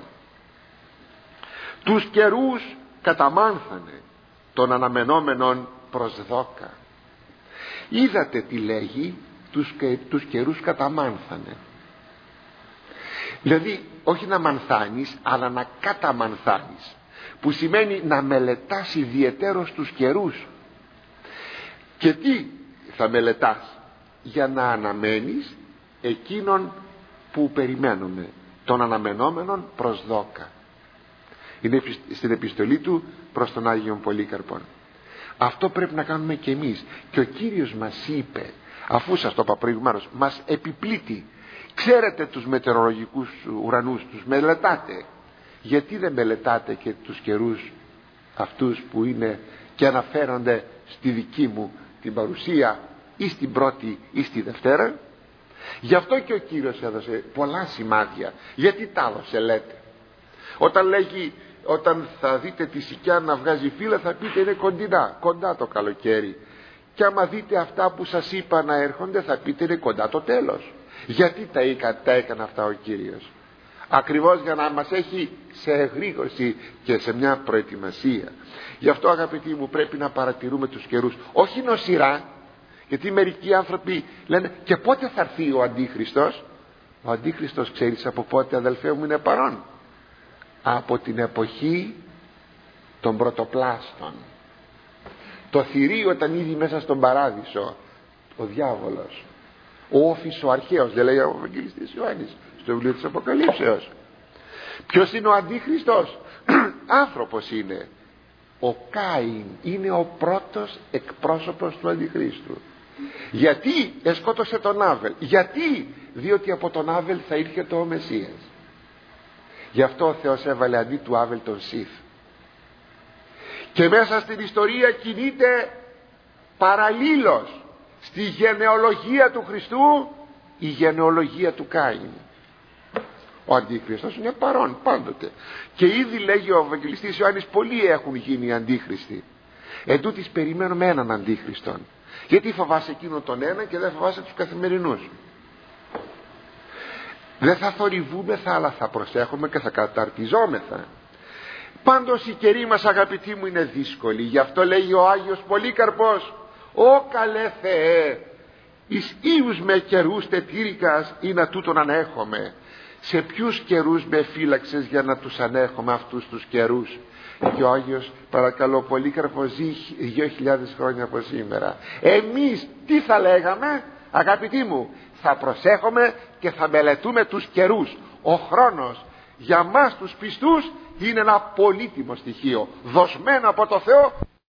τους καιρούς καταμάνθανε των αναμενόμενων προσδόκα. Είδατε τι λέγει? Τους, τους καιρούς καταμάνθανε. Δηλαδή όχι να μανθάνεις, αλλά να καταμανθάνεις, που σημαίνει να μελετάς ιδιαιτέρως τους καιρούς. Και τι θα μελετάς? Για να αναμένεις εκείνον που περιμένουμε, τον αναμενόμενον προσδόκα. Είναι στην επιστολή του προς τον Άγιον Πολύκαρπον. Αυτό πρέπει να κάνουμε και εμείς. Και ο Κύριος μας είπε, αφού σας το είπα προηγουμένως, μας επιπλήττει. Ξέρετε τους μετεωρολογικούς ουρανούς, τους μελετάτε. Γιατί δεν μελετάτε και τους καιρούς αυτούς που είναι και αναφέρονται στη δική μου την παρουσία, ή στην πρώτη ή στη Δευτέρα? Γι' αυτό και ο Κύριος έδωσε πολλά σημάδια. Γιατί τα έδωσε, λέτε? Όταν λέγει, όταν θα δείτε τη σικιά να βγάζει φύλλα, θα πείτε είναι κοντινά, κοντά το καλοκαίρι. Και άμα δείτε αυτά που σας είπα να έρχονται, θα πείτε είναι κοντά το τέλος. Γιατί τα, τα έκανε αυτά ο Κύριος? Ακριβώς για να μας έχει σε εγρήγορση και σε μια προετοιμασία. Γι' αυτό, αγαπητοί μου, πρέπει να παρατηρούμε τους καιρούς, όχι νοσηρά, Γιατί μερικοί άνθρωποι λένε, και πότε θα έρθει ο Αντίχριστος? Ο Αντίχριστος, ξέρεις από πότε, αδελφέ μου, είναι παρόν? Από την εποχή των πρωτοπλάστων. Το θηρίο ήταν ήδη μέσα στον παράδεισο. Ο διάβολος, ο όφης ο αρχαίος, δεν λέει ο Ευαγγελιστής Ιωάννης στο βιβλίο της Αποκαλύψεως. Ποιος είναι ο Αντίχριστος? Άνθρωπος είναι. Ο Κάιν είναι ο πρώτος εκπρόσωπος του Αντιχρίστου. Γιατί εσκότωσε τον Άβελ? Γιατί? Διότι από τον Άβελ θα ήρθε το Μεσσίας. Γι' αυτό ο Θεός έβαλε αντί του Άβελ τον Σιθ. Και μέσα στην ιστορία κινείται παραλλήλως στη γενεολογία του Χριστού η γενεολογία του Κάιν. Ο Αντίχριστος είναι παρόν πάντοτε. Και ήδη λέγει ο Ευαγγελιστής Ιωάννης, πολλοί έχουν γίνει αντίχριστοι. Εν τούτοις περιμένουμε έναν Αντίχριστον. Γιατί φοβάσαι εκείνον τον ένα και δεν φοβάσαι τους καθημερινούς? Δεν θα θορυβούμεθα, αλλά θα προσέχουμε και θα καταρτιζόμεθα. Πάντως η καιρή μας, αγαπητοί μου, είναι δύσκολη. Γι' αυτό λέγει ο Άγιος Πολύκαρπος, «Ω καλέ Θεέ, εις ήους με καιρούς τετήρικας ή να τούτον ανέχομαι». Σε ποιους καιρούς με φύλαξες για να τους ανέχομαι αυτούς τους καιρούς? Και ο Άγιος, παρακαλώ, Πολύκαρπος ζει δύο χιλιάδες χρόνια από σήμερα. Εμείς τι θα λέγαμε, αγαπητοί μου? Θα προσέχουμε και θα μελετούμε τους καιρούς. Ο χρόνος για μας τους πιστούς είναι ένα πολύτιμο στοιχείο, δοσμένο από το Θεό.